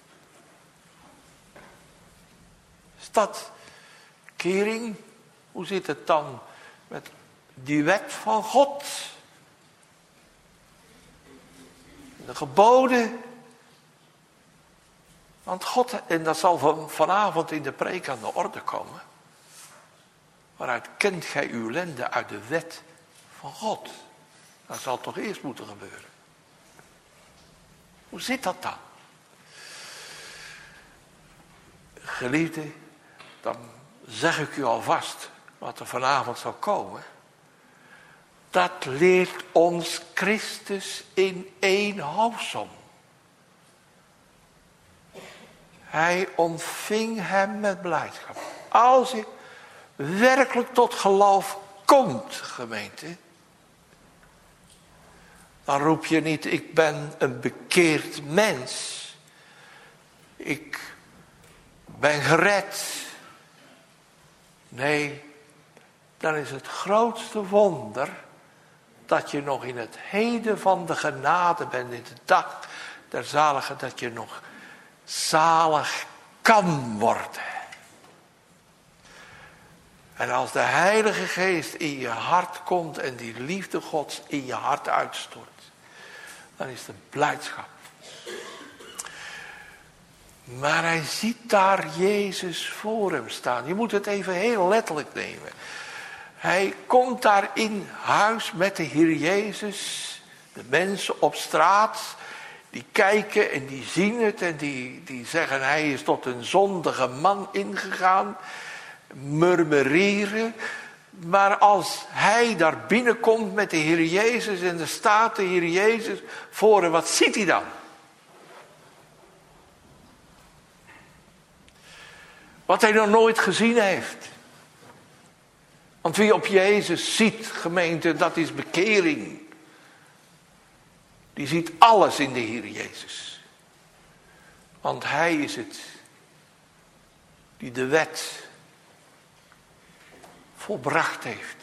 Is dat kering? Hoe zit het dan met die wet van God? De geboden. Want God, en dat zal vanavond in de preek aan de orde komen. Waaruit kent gij uw lende? Uit de wet van God. Dat zal toch eerst moeten gebeuren. Hoe zit dat dan? Geliefde, dan zeg ik u alvast wat er vanavond zal komen. Dat leert ons Christus in één hoofdsom. Hij ontving hem met blijdschap. Als je werkelijk tot geloof komt, gemeente, dan roep je niet, ik ben een bekeerd mens. Ik ben gered. Nee, dan is het grootste wonder dat je nog in het heden van de genade bent, in de dag der zaligen, dat je nog zalig kan worden. En als de Heilige Geest in je hart komt en die liefde Gods in je hart uitstort, dan is het blijdschap. Maar hij ziet daar Jezus voor hem staan. Je moet het even heel letterlijk nemen. Hij komt daar in huis met de Heer Jezus. De mensen op straat, die kijken en die zien het en die zeggen, hij is tot een zondige man ingegaan. Murmureren. Maar als hij daar binnenkomt met de Heer Jezus en er staat de Heer Jezus voor hem, wat ziet hij dan? Wat hij nog nooit gezien heeft. Want wie op Jezus ziet, gemeente, dat is bekering. Die ziet alles in de Heer Jezus. Want hij is het die de wet volbracht heeft.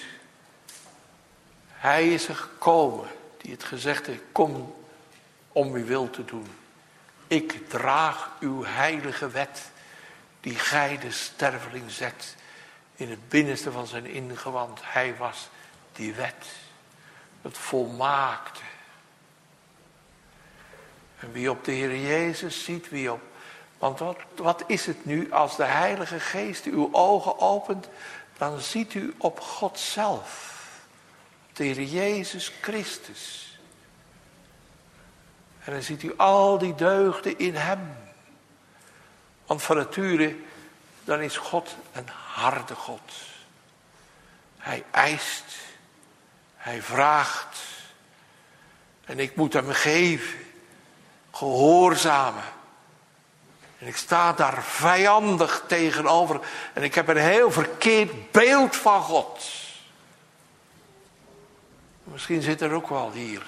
Hij is er gekomen die het gezegd heeft, kom om uw wil te doen. Ik draag uw heilige wet, die gij de sterveling zet in het binnenste van zijn ingewand. Hij was die wet, het volmaakte. En wie op de Heer Jezus ziet, wie op... Want wat is het nu als de Heilige Geest uw ogen opent, dan ziet u op God zelf. De Heer Jezus Christus. En dan ziet u al die deugden in hem. Want van nature, dan is God een harde God. Hij eist. Hij vraagt. En ik moet hem geven. Gehoorzamen. En ik sta daar vijandig tegenover. En ik heb een heel verkeerd beeld van God. Misschien zit er ook wel hier.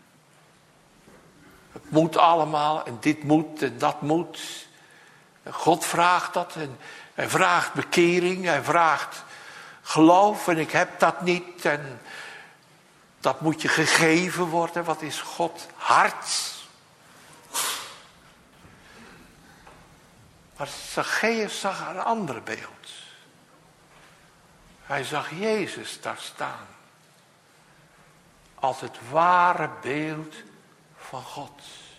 Het moet allemaal en dit moet en dat moet. En God vraagt dat en hij vraagt bekering, hij vraagt geloof en ik heb dat niet. En dat moet je gegeven worden. Wat is God hard? Maar Zacchaeus zag een ander beeld. Hij zag Jezus daar staan. Als het ware beeld van God.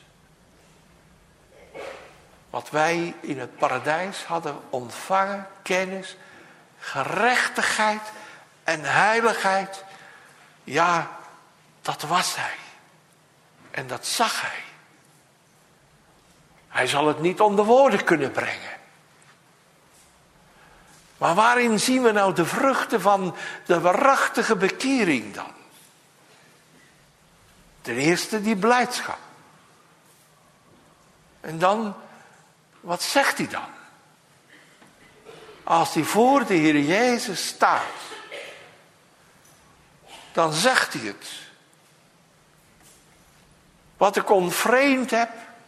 Wat wij in het paradijs hadden ontvangen, kennis, gerechtigheid en heiligheid. Ja, dat was hij. En dat zag hij. Hij zal het niet onder woorden kunnen brengen. Maar waarin zien we nou de vruchten van de waarachtige bekering dan? Ten eerste die blijdschap. En dan, wat zegt hij dan? Als hij voor de Heer Jezus staat, dan zegt hij het. Wat ik ontvreemd heb,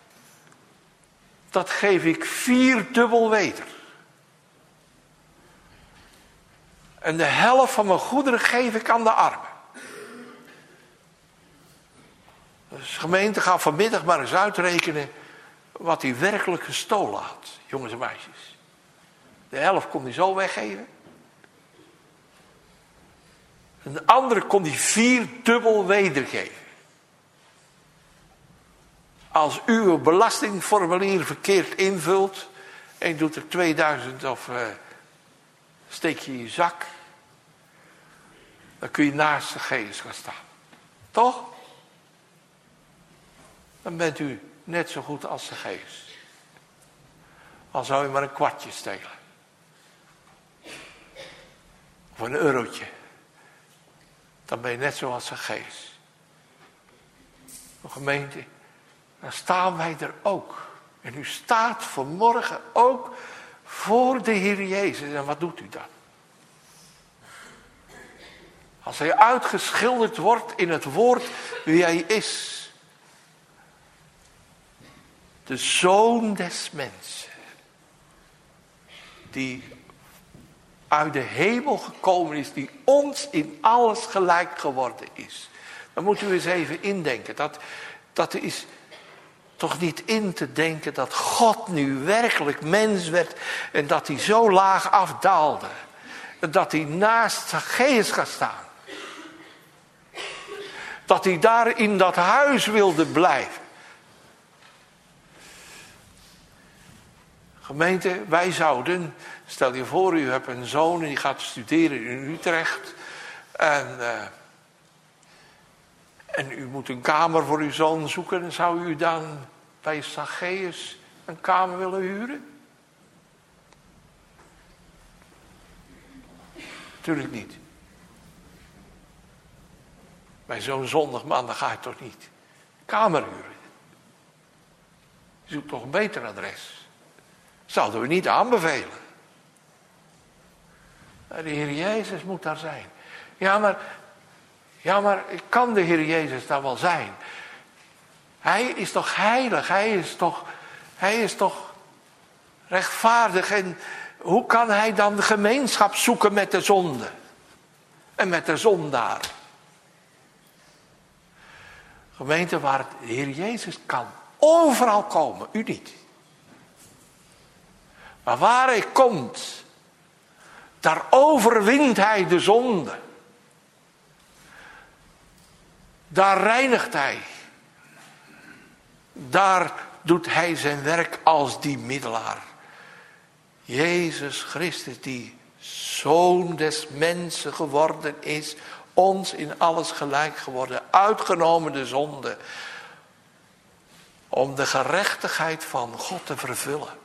dat geef ik 4-dubbel weder. En de helft van mijn goederen geef ik aan de armen. Dus de gemeente gaat vanmiddag maar eens uitrekenen wat hij werkelijk gestolen had, jongens en meisjes. De helft kon hij zo weggeven. En de andere kon hij 4-dubbel wedergeven. Als u uw belastingformulier verkeerd invult en je doet er 2000 of steek je in je zak, dan kun je naast de Zacchaeus gaan staan. Toch? Dan bent u net zo goed als Zacchaeus. Al zou je maar een kwartje stelen. Of een eurotje. Dan ben je net zoals Zacchaeus. Een gemeente, dan staan wij er ook. En u staat vanmorgen ook voor de Heer Jezus. En wat doet u dan? Als hij uitgeschilderd wordt in het woord wie hij is. De Zoon des mensen. Die uit de hemel gekomen is. Die ons in alles gelijk geworden is. Dan moet u eens even indenken. Dat is toch niet in te denken dat God nu werkelijk mens werd. En dat hij zo laag afdaalde. En dat hij naast Zacchaeus gaat staan. Dat hij daar in dat huis wilde blijven. Gemeente, wij zouden, stel je voor, u hebt een zoon en die gaat studeren in Utrecht. En u moet een kamer voor uw zoon zoeken. En zou u dan bij Zacchaeus een kamer willen huren? Tuurlijk niet. Bij zo'n zondagman, dan ga je toch niet kamer huren. Je zoekt toch een beter adres. Zouden we niet aanbevelen. De Heer Jezus moet daar zijn. Ja, maar kan de Heer Jezus daar wel zijn? Hij is toch heilig? Hij is toch rechtvaardig? En hoe kan hij dan de gemeenschap zoeken met de zonde? en met de zondaar. Gemeente, waar de Heer Jezus kan overal komen, u niet. Maar waar hij komt, daar overwint hij de zonde. Daar reinigt hij. Daar doet hij zijn werk als die middelaar. Jezus Christus, die Zoon des mensen geworden is, ons in alles gelijk geworden, uitgenomen de zonde, om de gerechtigheid van God te vervullen.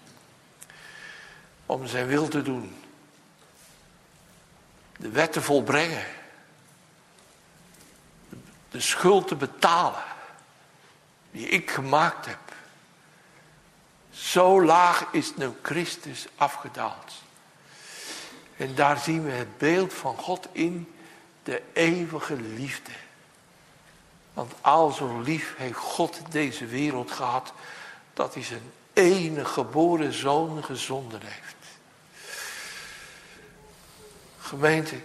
Om zijn wil te doen. De wet te volbrengen. De schuld te betalen. Die ik gemaakt heb. Zo laag is nu Christus afgedaald. En daar zien we het beeld van God in de eeuwige liefde. Want al zo lief heeft God deze wereld gehad, dat hij zijn enige geboren zoon gezonden heeft. Gemeente,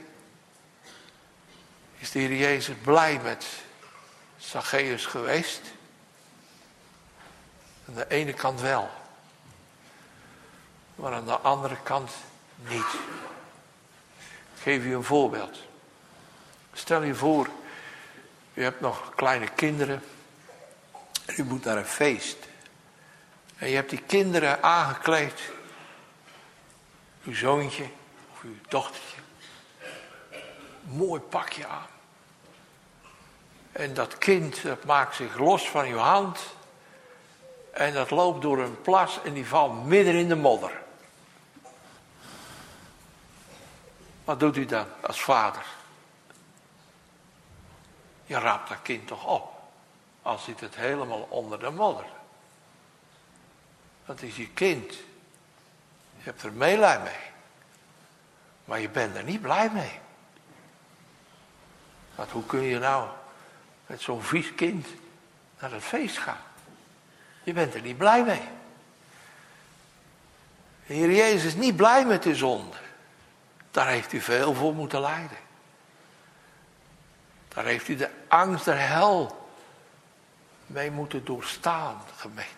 is de Heer Jezus blij met Zacchaeus geweest? Aan de ene kant wel, maar aan de andere kant niet. Ik geef u een voorbeeld. Stel je voor, u hebt nog kleine kinderen en u moet naar een feest. En je hebt die kinderen aangekleed, uw zoontje of uw dochtertje. Mooi pakje aan. En dat kind, dat maakt zich los van uw hand. En dat loopt door een plas en die valt midden in de modder. Wat doet u dan als vader? Je raapt dat kind toch op. Al zit het helemaal onder de modder. Dat is je kind. Je hebt er meelij mee. Maar je bent er niet blij mee. Want hoe kun je nou met zo'n vies kind naar het feest gaan? Je bent er niet blij mee. De Heer Jezus is niet blij met de zonde. Daar heeft u veel voor moeten lijden. Daar heeft u de angst der hel mee moeten doorstaan, gemeente.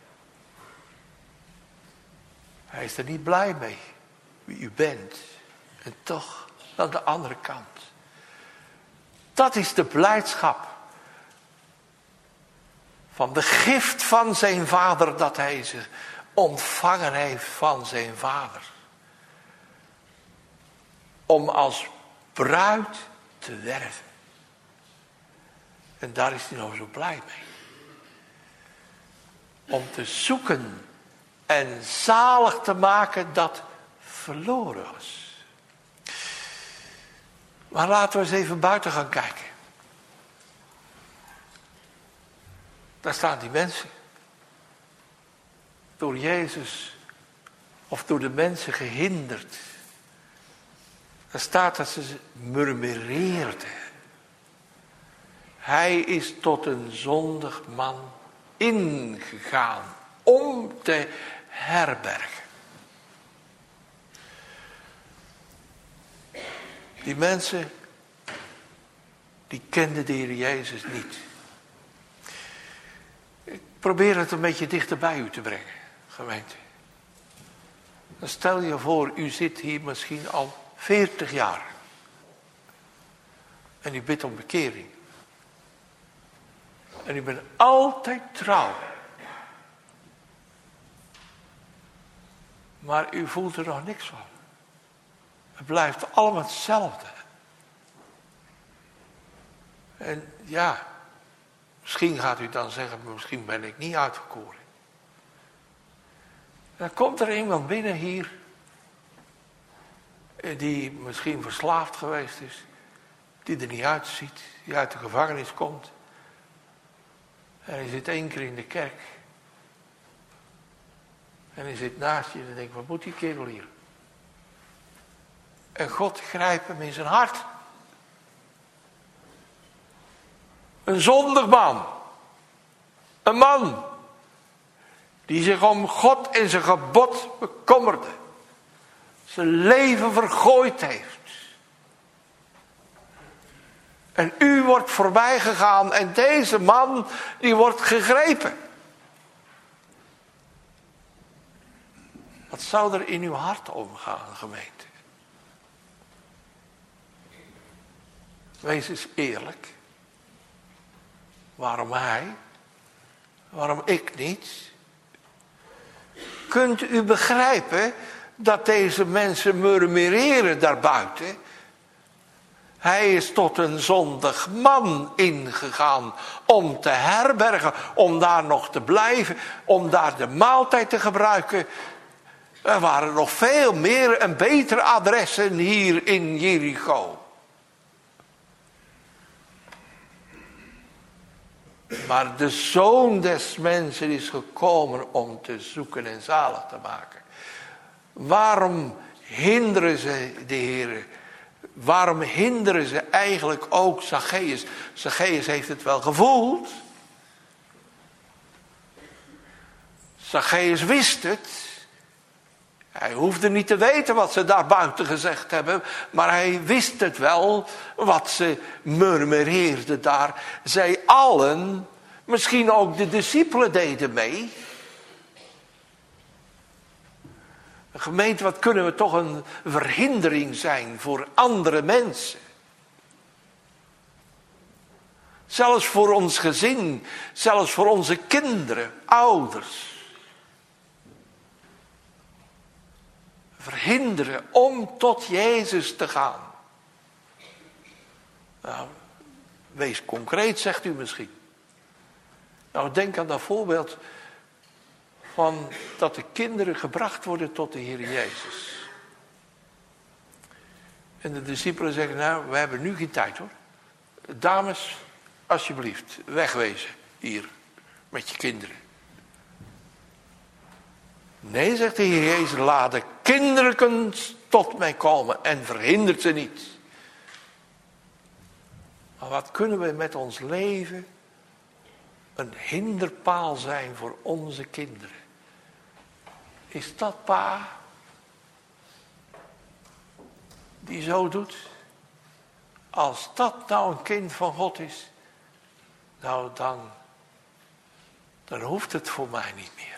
Hij is er niet blij mee, wie u bent. En toch, aan de andere kant. Dat is de blijdschap van de gift van zijn vader, dat hij ze ontvangen heeft van zijn vader. Om als bruid te werven. En daar is hij nou zo blij mee. Om te zoeken en zalig te maken dat verloren was. Maar laten we eens even buiten gaan kijken. Daar staan die mensen. Door Jezus of door de mensen gehinderd. Daar staat dat ze murmureerden. Hij is tot een zondig man ingegaan om te herbergen. Die mensen, die kenden de Heer Jezus niet. Ik probeer het een beetje dichter bij u te brengen, gemeente. Dan stel je voor, u zit hier misschien al 40 jaar. En u bidt om bekering. En u bent altijd trouw. Maar u voelt er nog niks van. Het blijft allemaal hetzelfde. En ja, misschien gaat u dan zeggen, misschien ben ik niet uitverkoren. Dan komt er iemand binnen hier, die misschien verslaafd geweest is, die er niet uitziet, die uit de gevangenis komt. En hij zit 1 keer in de kerk. En hij zit naast je en denkt, wat moet die kerel hier? En God grijpt hem in zijn hart. Een zondig man. Een man. Die zich om God en zijn gebod bekommerde. Zijn leven vergooid heeft. En u wordt voorbij gegaan en deze man die wordt gegrepen. Wat zou er in uw hart omgaan, gemeente? Wees eens eerlijk. Waarom hij? Waarom ik niet? Kunt u begrijpen dat deze mensen murmureren daarbuiten? Hij is tot een zondig man ingegaan om te herbergen, om daar nog te blijven, om daar de maaltijd te gebruiken. Er waren nog veel meer en betere adressen hier in Jericho. Maar de Zoon des Mensen is gekomen om te zoeken en zalig te maken. Waarom hinderen ze de Heer? Waarom hinderen ze eigenlijk ook Zacchaeus? Zacchaeus heeft het wel gevoeld. Zacchaeus wist het. Hij hoefde niet te weten wat ze daar buiten gezegd hebben. Maar hij wist het wel, wat ze murmureerden daar. Zij allen, misschien ook de discipelen deden mee. Gemeente, wat kunnen we toch een verhindering zijn voor andere mensen. Zelfs voor ons gezin, zelfs voor onze kinderen, ouders. Verhinderen om tot Jezus te gaan. Nou, wees concreet, zegt u misschien. Nou, denk aan dat voorbeeld van dat de kinderen gebracht worden tot de Heer Jezus. En de discipelen zeggen, nou, we hebben nu geen tijd hoor. Dames, alsjeblieft, wegwezen hier met je kinderen. Nee, zegt de Heer Jezus, laat de kinderen tot mij komen en verhindert ze niet. Maar wat kunnen we met ons leven een hinderpaal zijn voor onze kinderen? Is dat pa die zo doet? Als dat nou een kind van God is, nou dan hoeft het voor mij niet meer.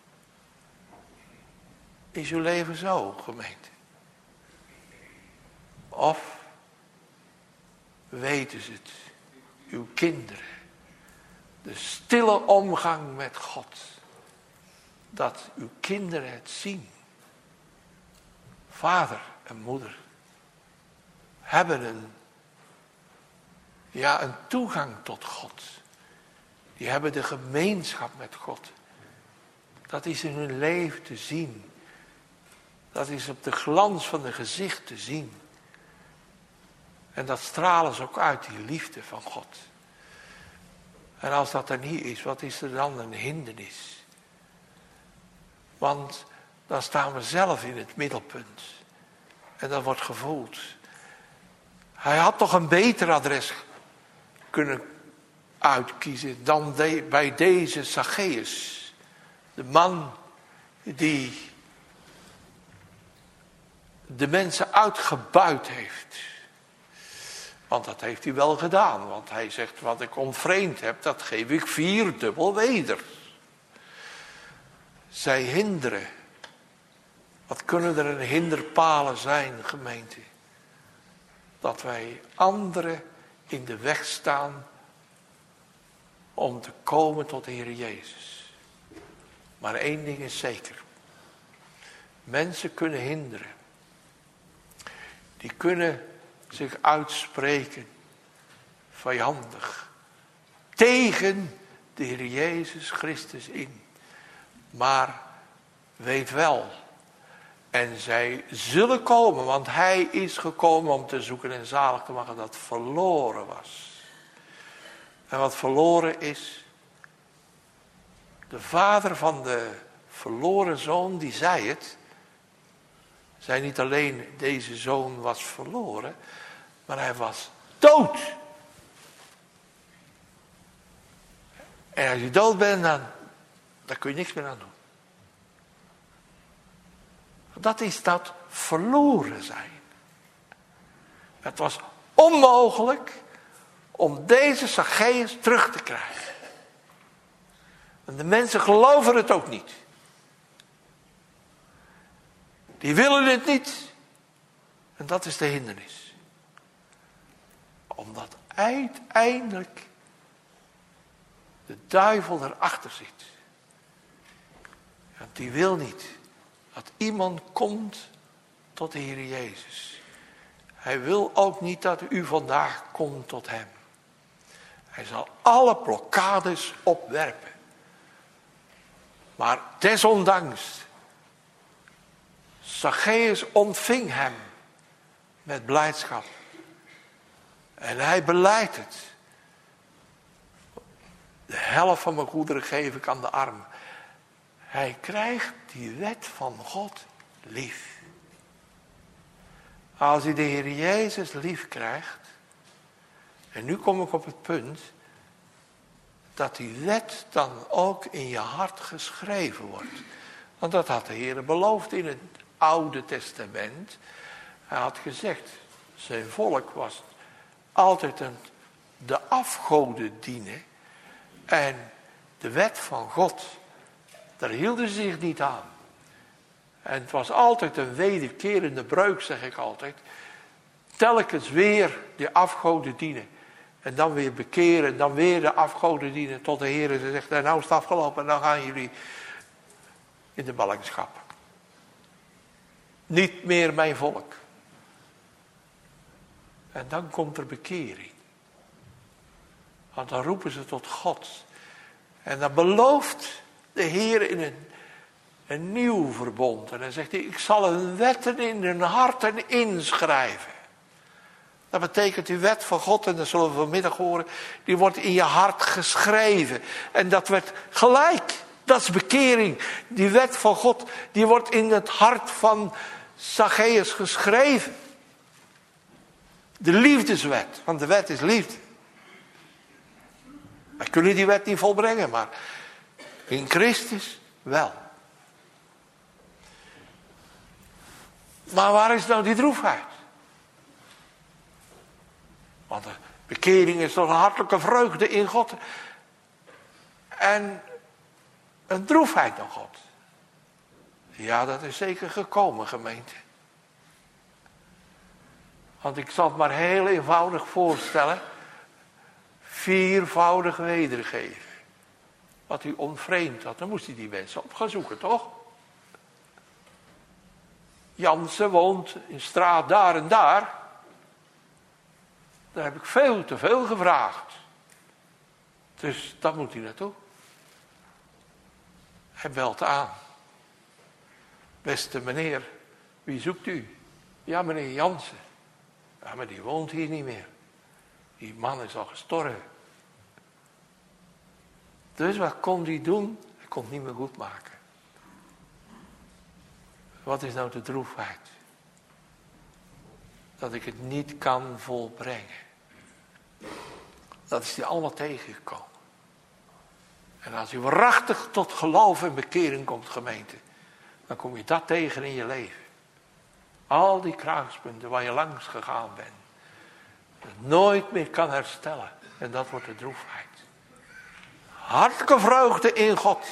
Is uw leven zo, gemeente? Of weten ze het, uw kinderen, de stille omgang met God, dat uw kinderen het zien. Vader en moeder hebben een toegang tot God. Die hebben de gemeenschap met God. Dat is in hun leven te zien. Dat is op de glans van hun gezicht te zien. En dat stralen ze ook uit, die liefde van God. En als dat er niet is, wat is er dan een hindernis? Want dan staan we zelf in het middelpunt. En dat wordt gevoeld. Hij had toch een beter adres kunnen uitkiezen dan bij deze Zacchaeus. De man die de mensen uitgebuit heeft. Want dat heeft hij wel gedaan. Want hij zegt, wat ik ontvreemd heb, dat geef ik 4-dubbel weder. Zij hinderen. Wat kunnen er een hinderpalen zijn, gemeente? Dat wij anderen in de weg staan om te komen tot de Heer Jezus. Maar één ding is zeker. Mensen kunnen hinderen. Die kunnen zich uitspreken, vijandig, tegen de Heer Jezus Christus in. Maar weet wel, en zij zullen komen, want hij is gekomen om te zoeken en zalig te maken dat verloren was. En wat verloren is, de vader van de verloren zoon, die zei het. Zei niet alleen deze zoon was verloren, maar hij was dood. En als je dood bent, dan kun je niks meer aan doen. Dat is dat verloren zijn. Het was onmogelijk om deze Zacchaeus terug te krijgen. En de mensen geloven het ook niet. Die willen het niet. En dat is de hindernis. Omdat uiteindelijk de duivel erachter zit. Want die wil niet dat iemand komt tot de Heer Jezus. Hij wil ook niet dat u vandaag komt tot hem. Hij zal alle blokkades opwerpen. Maar desondanks, Zacchaeus ontving hem met blijdschap. En hij belijdt het. De helft van mijn goederen geef ik aan de armen. Hij krijgt die wet van God lief. Als hij de Heer Jezus lief krijgt. En nu kom ik op het punt. Dat die wet dan ook in je hart geschreven wordt. Want dat had de Heer beloofd in het Oude Testament. Hij had gezegd. Zijn volk was altijd de afgoden dienen. En de wet van God. Daar hielden ze zich niet aan. En het was altijd een wederkerende breuk, zeg ik altijd. Telkens weer de afgoden dienen. En dan weer bekeren, en dan weer de afgoden dienen. Tot de Heer zegt, nou is het afgelopen en dan gaan jullie in de ballingschap. Niet meer mijn volk. En dan komt er bekering. Want dan roepen ze tot God. En dan belooft de Heer in een nieuw verbond. En dan zegt hij, ik zal hun wetten in hun harten inschrijven. Dat betekent die wet van God, en dat zullen we vanmiddag horen, die wordt in je hart geschreven. En dat werd gelijk. Dat is bekering. Die wet van God, die wordt in het hart van Zacchaeus geschreven. De liefdeswet, want de wet is liefde. Wij kunnen die wet niet volbrengen, maar in Christus wel. Maar waar is nou die droefheid? Want de bekering is toch een hartelijke vreugde in God. En een droefheid naar God. Ja, dat is zeker gekomen, gemeente. Want ik zal het maar heel eenvoudig voorstellen. 4voudig wedergeven. Wat u ontvreemd had. Dan moest hij die mensen op gaan zoeken, toch? Jansen woont in straat daar en daar. Daar heb ik veel te veel gevraagd. Dus daar moet hij naartoe. Hij belt aan. Beste meneer, wie zoekt u? Ja, meneer Jansen. Ja, maar die woont hier niet meer. Die man is al gestorven. Dus wat kon hij doen? Hij kon het niet meer goed maken. Wat is nou de droefheid? Dat ik het niet kan volbrengen. Dat is hij allemaal tegengekomen. En als je waarachtig tot geloof en bekering komt, gemeente, dan kom je dat tegen in je leven. Al die kruispunten waar je langs gegaan bent. Dat nooit meer kan herstellen. En dat wordt de droefheid. Hartelijke vreugde in God.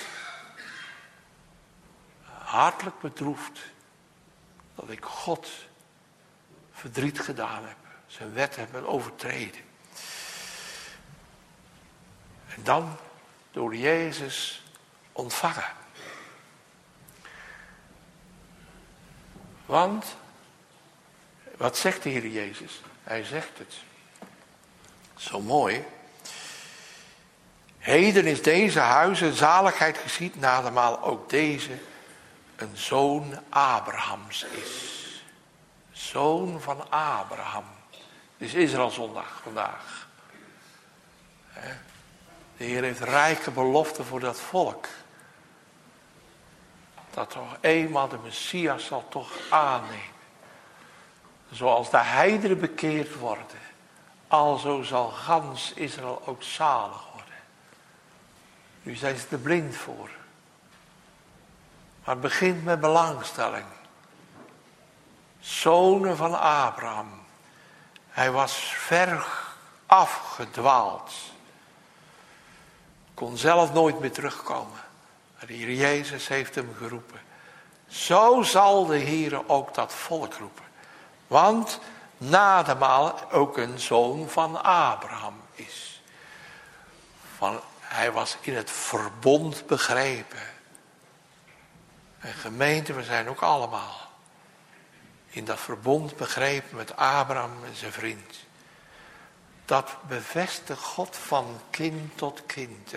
Hartelijk bedroefd. Dat ik God verdriet gedaan heb. Zijn wet heb overtreden. En dan door Jezus ontvangen. Want, wat zegt de Heer Jezus? Hij zegt het. Zo mooi. Heden is deze huizen zaligheid geschied, nadermaal ook deze een zoon Abrahams is. Zoon van Abraham. Het is Israël zondag vandaag. De Heer heeft rijke beloften voor dat volk. Dat toch eenmaal de Messias zal toch aannemen. Zoals de heidenen bekeerd worden. Alzo zal gans Israël ook zalig worden. Nu zijn ze er blind voor. Maar het begint met belangstelling. Zonen van Abraham. Hij was ver afgedwaald. Kon zelf nooit meer terugkomen. Maar de Heer Jezus heeft hem geroepen. Zo zal de Heer ook dat volk roepen. Want Nademaal ook een zoon van Abraham is. Hij was in het verbond begrepen. En gemeente, we zijn ook allemaal in dat verbond begrepen met Abraham en zijn vriend. Dat bevestigt God van kind tot kind.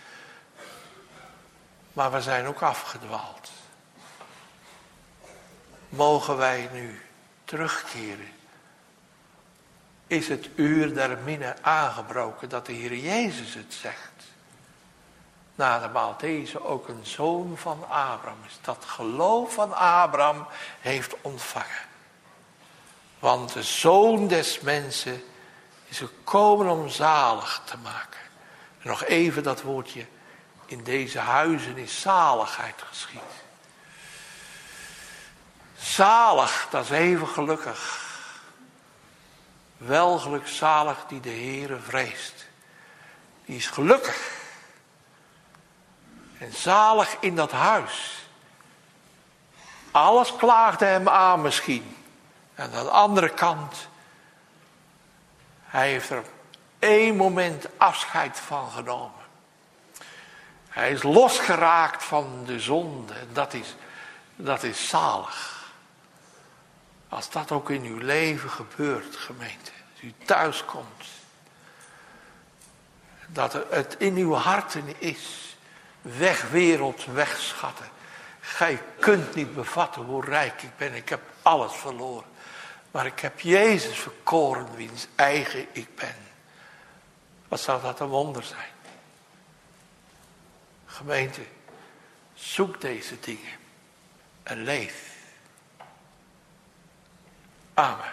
Maar we zijn ook afgedwaald. Mogen wij nu terugkeren? Is het uur der minne aangebroken dat de Heer Jezus het zegt? Nademaal deze ook een zoon van Abraham is. Dat geloof van Abraham heeft ontvangen. Want de zoon des mensen is gekomen om zalig te maken. En nog even dat woordje. In deze huizen is zaligheid geschied. Zalig, dat is even gelukkig. Welgelukzalig die de Heere vreest. Die is gelukkig. En zalig in dat huis. Alles klaagde hem aan misschien. En aan de andere kant. Hij heeft er op één moment afscheid van genomen. Hij is losgeraakt van de zonde. En dat is zalig. Als dat ook in uw leven gebeurt, gemeente. Als u thuis komt. Dat het in uw harten is. Weg wereld, weg schatten. Gij kunt niet bevatten hoe rijk ik ben. Ik heb alles verloren. Maar ik heb Jezus verkoren wiens eigen ik ben. Wat zou dat een wonder zijn? Gemeente, zoek deze dingen. En leef. Amen.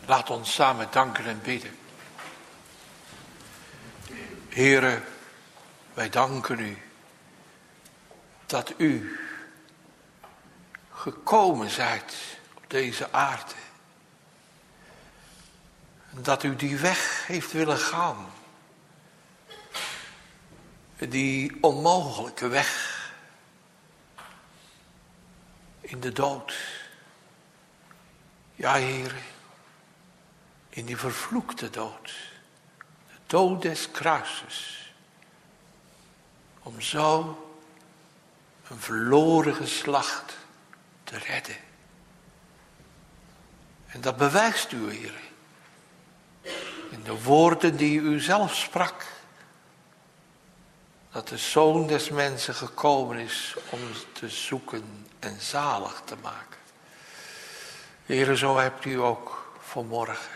Laat ons samen danken en bidden. Heere, wij danken u dat u gekomen zijt op deze aarde. En dat u die weg heeft willen gaan. Die onmogelijke weg in de dood. Ja, Heere, in die vervloekte dood. De dood des kruises. Om zo een verloren geslacht te redden. En dat bewijst u, Heere. In de woorden die u zelf sprak. Dat de Zoon des Mensen gekomen is om te zoeken en zalig te maken. Heere, zo hebt u ook vanmorgen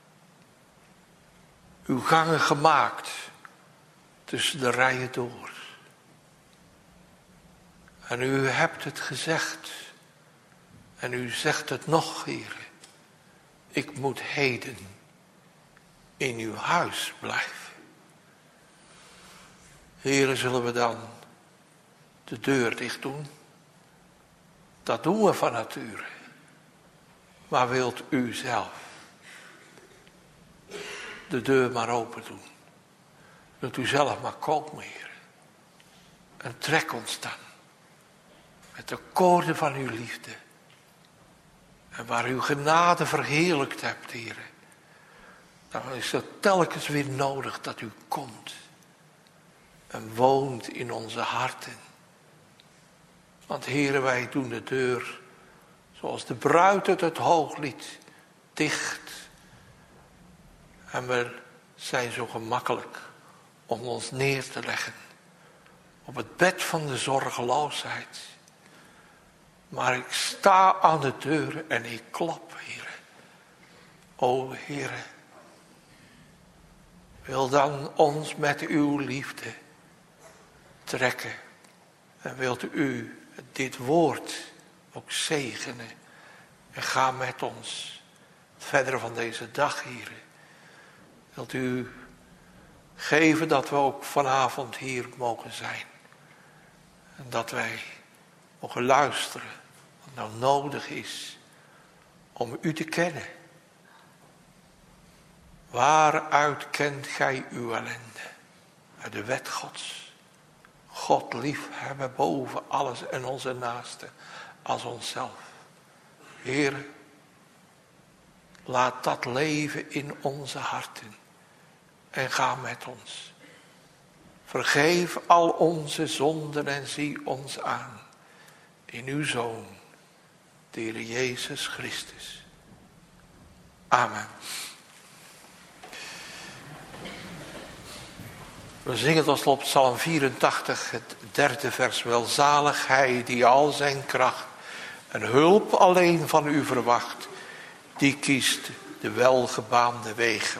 uw gangen gemaakt tussen de rijen door. En u hebt het gezegd. En u zegt het nog, Heere. Ik moet heden in uw huis blijven. Heere, zullen we dan de deur dicht doen? Dat doen we van nature. Maar wilt u zelf de deur maar open doen? Wilt u zelf maar komen, Heere? En trek ons dan met de koorden van uw liefde. En waar uw genade verheerlijkt hebt, Heere. Dan is het telkens weer nodig dat u komt. En woont in onze harten. Want Heere, wij doen de deur, zoals de bruid het hooglied, dicht. En we zijn zo gemakkelijk om ons neer te leggen op het bed van de zorgeloosheid. Maar ik sta aan de deur en ik klop, Heere. O Heere, wil dan ons met uw liefde trekken. En wilt u dit woord ook zegenen. En ga met ons verder van deze dag, Heere. Wilt u geven dat we ook vanavond hier mogen zijn. En dat wij mogen luisteren wat nou nodig is om u te kennen. Waaruit kent gij uw ellende? Uit de wet Gods. God liefhebben boven alles en onze naaste als onszelf. Heer, laat dat leven in onze harten en ga met ons. Vergeef al onze zonden en zie ons aan in uw Zoon, de Heer Jezus Christus. Amen. We zingen tot slot Psalm 84, het 3e vers. Welzalig hij die al zijn kracht en hulp alleen van u verwacht, die kiest de welgebaande wegen.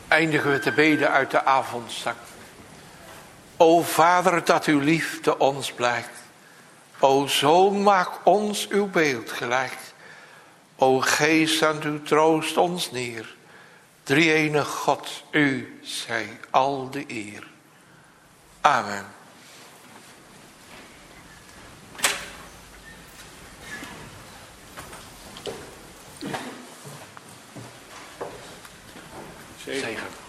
eindigen we te beden uit de avondzang. O Vader, dat uw liefde ons blijkt. O Zoon, maak ons uw beeld gelijk. O Geest, aan uw troost ons neer. Drie-enige God, u zij al de eer. Amen. Zegen. Zegen.